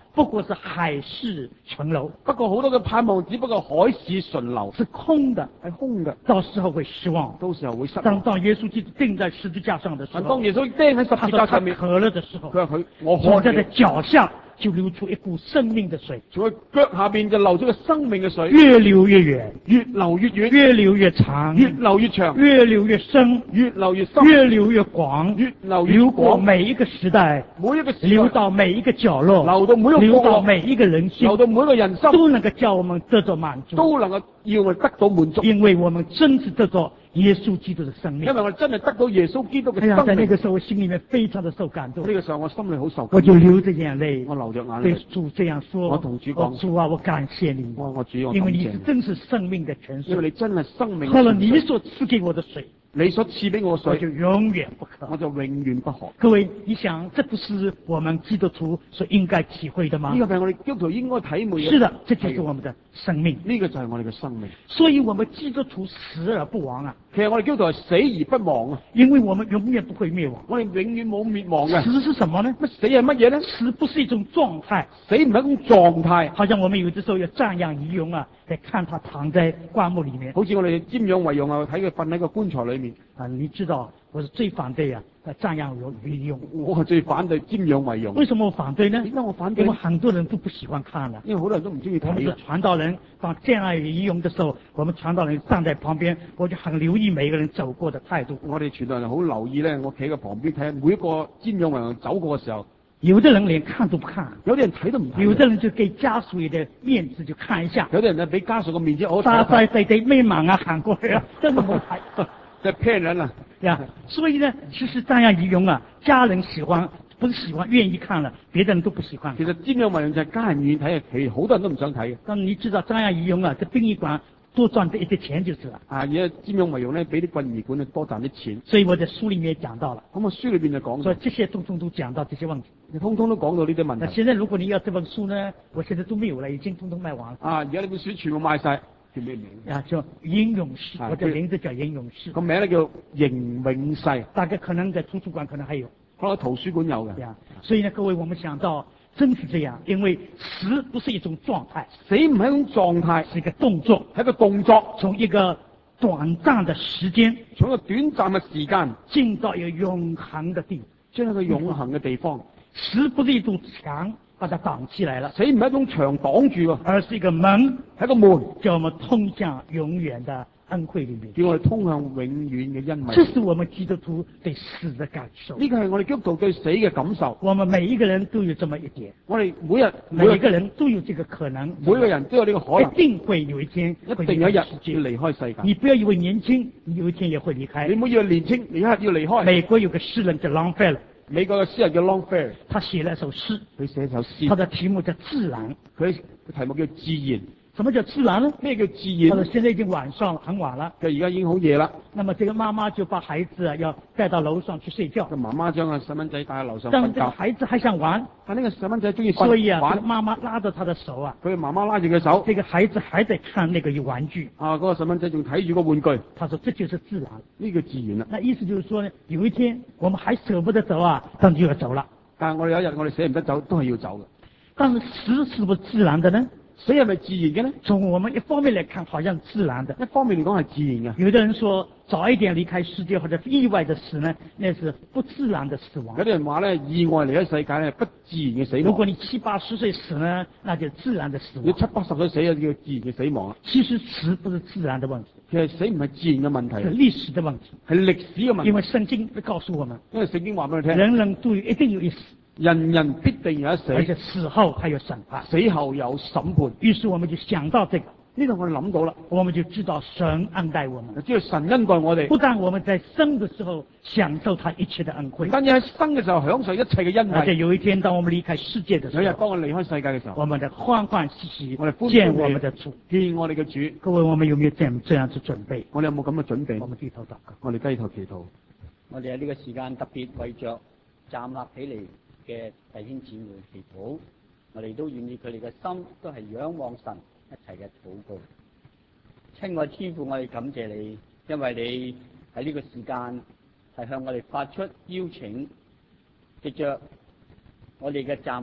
不過是海市蜃樓， 不過好多嘅盼望只不過海市蜃樓， 是空的， 係空嘅， 到時候會失望。 到時候會失望。 當當耶穌基督釘在十字架上的時候， 當耶穌釘喺十他說他字架上面， 渴了的時候， 佢話佢我從他的渴了， 腳下就流出一股生命的水， 從佢腳下邊就流出個生命嘅水， 越流越遠， 越流越遠， 越流越長， 越流越長， 越流越深， 越流越深， 越流越廣， 越流越流過廣， 每一個時代， 每一個時代流到每一個角落， 流到每一個流角落， 到每一個人心流，到每一個人心， 都能夠叫我們得到滿足， 都能夠要我哋得到滿足， 因為我們真是得到耶穌基督的生命。 因為我哋真係得到耶穌基督嘅哎呀， 生命。 在那個時候，我心裡面非常的受感動呢，個時候我心裏好受我感， 就流着眼淚我流着眼對淚， 主這樣說： 我同主講哦主啊，我感謝你， 我我主我因為你感謝你， 是真是生命的泉水， 因為你真係生命嘅喝了泉水你所賜給我的水， 你所賜俾我嘅我就水， 永遠不渴。 我就永遠不渴。 各位，你想，這不是我們基督徒所應該體會的嗎？ 呢個係我哋基督徒應該體會嘅。 是的，這就是我們的生命。 呢個就係我哋嘅生命。 所以，我們基督徒死而不亡啊， 其實我哋基督徒係死而不亡啊！ 因為我們永遠不會滅亡。 我哋永遠冇滅亡嘅。 死是什麼呢？ 乜死係乜嘢咧？ 死不是一種狀態， 死唔係一種狀態， 好像我們有的時候要瞻仰遺容啊，在看他躺在棺木裡面好似我哋瞻仰遺容啊，睇佢瞓喺個棺材裏面。 啊。你知道，我是最反對啊，瞻仰遺容。 我係最反對瞻仰遺容。 為什麼我反對呢？ 點解我反對因為？很多人都不喜歡看了。 因為好多人都唔中意我們是睇嘅。 傳道人，當瞻仰遺容的時候，我們傳道人站在旁邊，我就很留意每一個人走過的態度。 我哋傳道人好留意咧，我企喺旁邊睇下每一個瞻仰遺容走過嘅時候， 有的人連看都不看， 有啲人睇都唔睇， 有的人就給家屬一點面子就看一下， 有啲人咧俾家屬個面子，我沙塞塞地沒忙啊喊過來啊，真的冇睇。 就騙人啦。 呀，所以呢，其實瞻仰遺容啊，家人喜歡，不是喜歡，願意看了，別的人都不喜歡。 其實瞻仰遺容就係家人願意睇嘅，其實好多人都唔想睇嘅。 但你知道瞻仰遺容啊，在殯儀館多賺這一啲錢就是了。 啊，而家瞻仰遺容咧，俾啲殯儀館咧多賺啲錢。 所以我在書裡面講到了， 咁啊，書裏邊就講咗， 所以這些通通都講到這些問題。 你通通都講到呢啲問題。 那現在如果你要這本書呢，我現在都沒有了，已經通通賣完了。 啊，而家呢本書全部賣晒，叫咩名？ 啊，叫英勇士， 啊我的名字叫英勇士。 個名咧叫邢永世， 大概可能在圖書館可能還有。 可能圖書館有嘅。 呀，所以呢，各位，我們想到真是這樣，因為死不是一種狀態， 死唔係一種狀態， 是一個動作， 係一個動作， 從一個短暫的時間從一個短暫嘅時間進到一個永恆的地。 將一個永恆嘅地方。 死不是一堵牆把它擋起來了， 死唔係一種牆擋住喎， 而是一個門， 係一個門， 叫我們通向永遠的恩惠裡面。 叫我哋通向永遠嘅恩惠。 這是我們基督徒對死的感受。 呢個係我哋基督徒對死嘅感受。 我們每一個人都有這麼一點， 我哋每日每一個人都有這個可能， 每個人都有呢個可能， 一定會有一天一會定有一日要離開世界。 離開世界。 你不要以為年輕，你有一天也會離你開。 唔好以為年青，你一日要離開。 美國有個詩人叫 Longfellow， 美國嘅詩人叫 Longfellow， 他寫了一首詩， 佢寫一首詩， 他的題目叫《自然》。 佢題目叫自然。 什麼叫自然呢？ 咩叫自他說然？ 現在已經晚上了，很晚了。 佢而家已經好夜啦， 那麼這個媽媽就把孩子啊要帶到樓上去睡覺， 個媽媽將個細蚊仔帶喺樓上但瞓覺。 這個孩子還想玩， 但呢個細蚊仔中意所以啊， 玩這個，媽媽拉着他的手啊， 佢媽媽拉住佢手， 這個孩子還在看那個玩具。 啊，嗰、個細蚊仔仲睇住個玩具， 他說這就是自然。 呢個自然啦。 那意思就是說呢，有一天我們還捨不得走啊，但就要走了。 但係我哋有一日我哋捨唔得走，都係要走嘅。 但是死是不是自然的呢？ 死係咪自然嘅呢？ 從我們一方面來看，好像自然的。 一方面嚟講係自然嘅， 有的人說早一點離開世界或者意外的死呢，那是不自然的死亡有。啲人話咧意外離開世界咧不自然嘅死亡。 如果你七八十歲死呢，那就自然的死亡。 你七八十歲死就叫自然嘅死亡啦。 其實死不是自然的問題， 其實死唔係自然嘅問是題， 歷史的問題。 係歷史嘅問題。 因為聖經會告訴我們， 因為聖經話俾你聽， 人人都有一定有一死， 人人必定有一死， 而且死後還有審判。 死後有審判。 於是我們就想到這個， 呢度我哋諗到啦， 我們就知道神恩待我們。 知道神恩待我哋， 不但我們在生的時候享受他一切的恩惠唔，單止喺生嘅時候享受一切嘅恩惠， 而且有一天當我們離開世界的有一日時候， 當我離開世界嘅時候， 我們的歡歡喜喜我哋歡歡見我們的主。 見我哋嘅主。 各位，我們有沒有這樣這樣去準備？ 我哋有冇咁嘅準備我？們低頭禱告。 我哋低頭祈禱。 我哋喺呢個時間特別為着站立起嚟嘅弟兄姊妹祈禱，我哋都願意佢哋嘅心都係仰望神一齊嘅禱告。親愛天父，我哋感謝你，因為你喺呢個時間係向我哋發出邀請，藉着我哋嘅站立，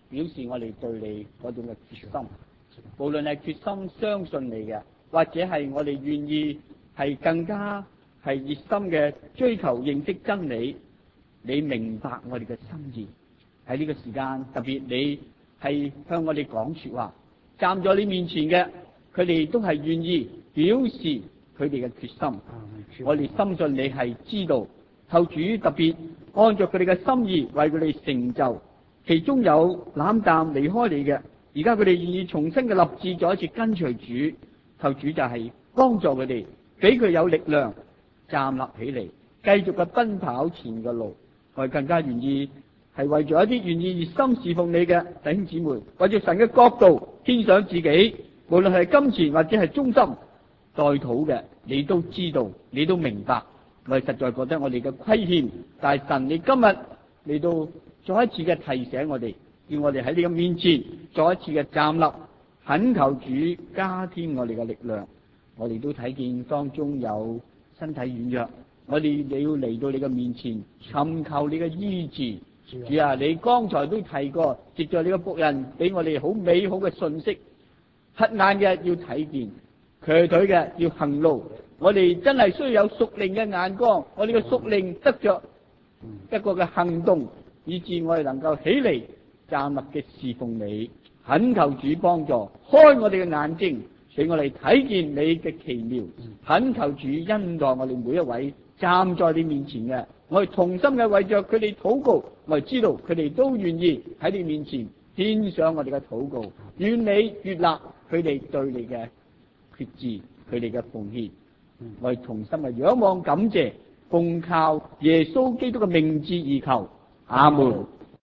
表示我哋對你嗰種嘅決心。無論係決心相信你嘅，或者係我哋願意係更加係熱心嘅追求認識真理，你明白我哋嘅心意。喺呢個時間，特別你係向我哋講說話，站在你面前嘅，佢哋都係願意表示佢哋嘅決心。我哋深信你係知道，求主特別按照佢哋嘅心意為佢哋成就。其中有冷淡離開你嘅，而家佢哋願意重新嘅立志再一次跟隨主。求主就係幫助佢哋，俾佢有力量站立起嚟，繼續嘅奔跑前嘅路。我哋更加願意係為咗一啲願意熱心侍奉你嘅弟兄姊妹，為咗神嘅國度獻上自己，無論係金錢或者係忠心代禱嘅，你都知道，你都明白。我哋實在覺得我哋嘅虧欠，但係神你今日嚟到再一次嘅提醒我哋，叫我哋喺你嘅面前再一次嘅站立，懇求主加添我哋嘅力量。我哋都睇見當中有身體軟弱，我哋你要嚟到你嘅面前尋求你嘅醫治。主啊，你剛才都提過，藉着你嘅僕人俾我哋好美好嘅信息，黑眼嘅要睇見，瘸腿嘅要行路。我哋真係需要有屬靈嘅眼光，我哋嘅屬靈得着一個嘅行動，以致我哋能夠起嚟站立嘅侍奉你。懇求主幫助，開我哋嘅眼睛，俾我哋睇見你嘅奇妙。懇求主恩待我哋每一位站在你面前嘅，我哋同心嘅為着佢哋禱告。我哋知道佢哋都願意喺你面前獻上我哋嘅禱告，願你悅納佢哋對你嘅決志，佢哋嘅奉獻。我哋同心嘅仰望感謝，奉靠耶穌基督嘅名字而求，阿門。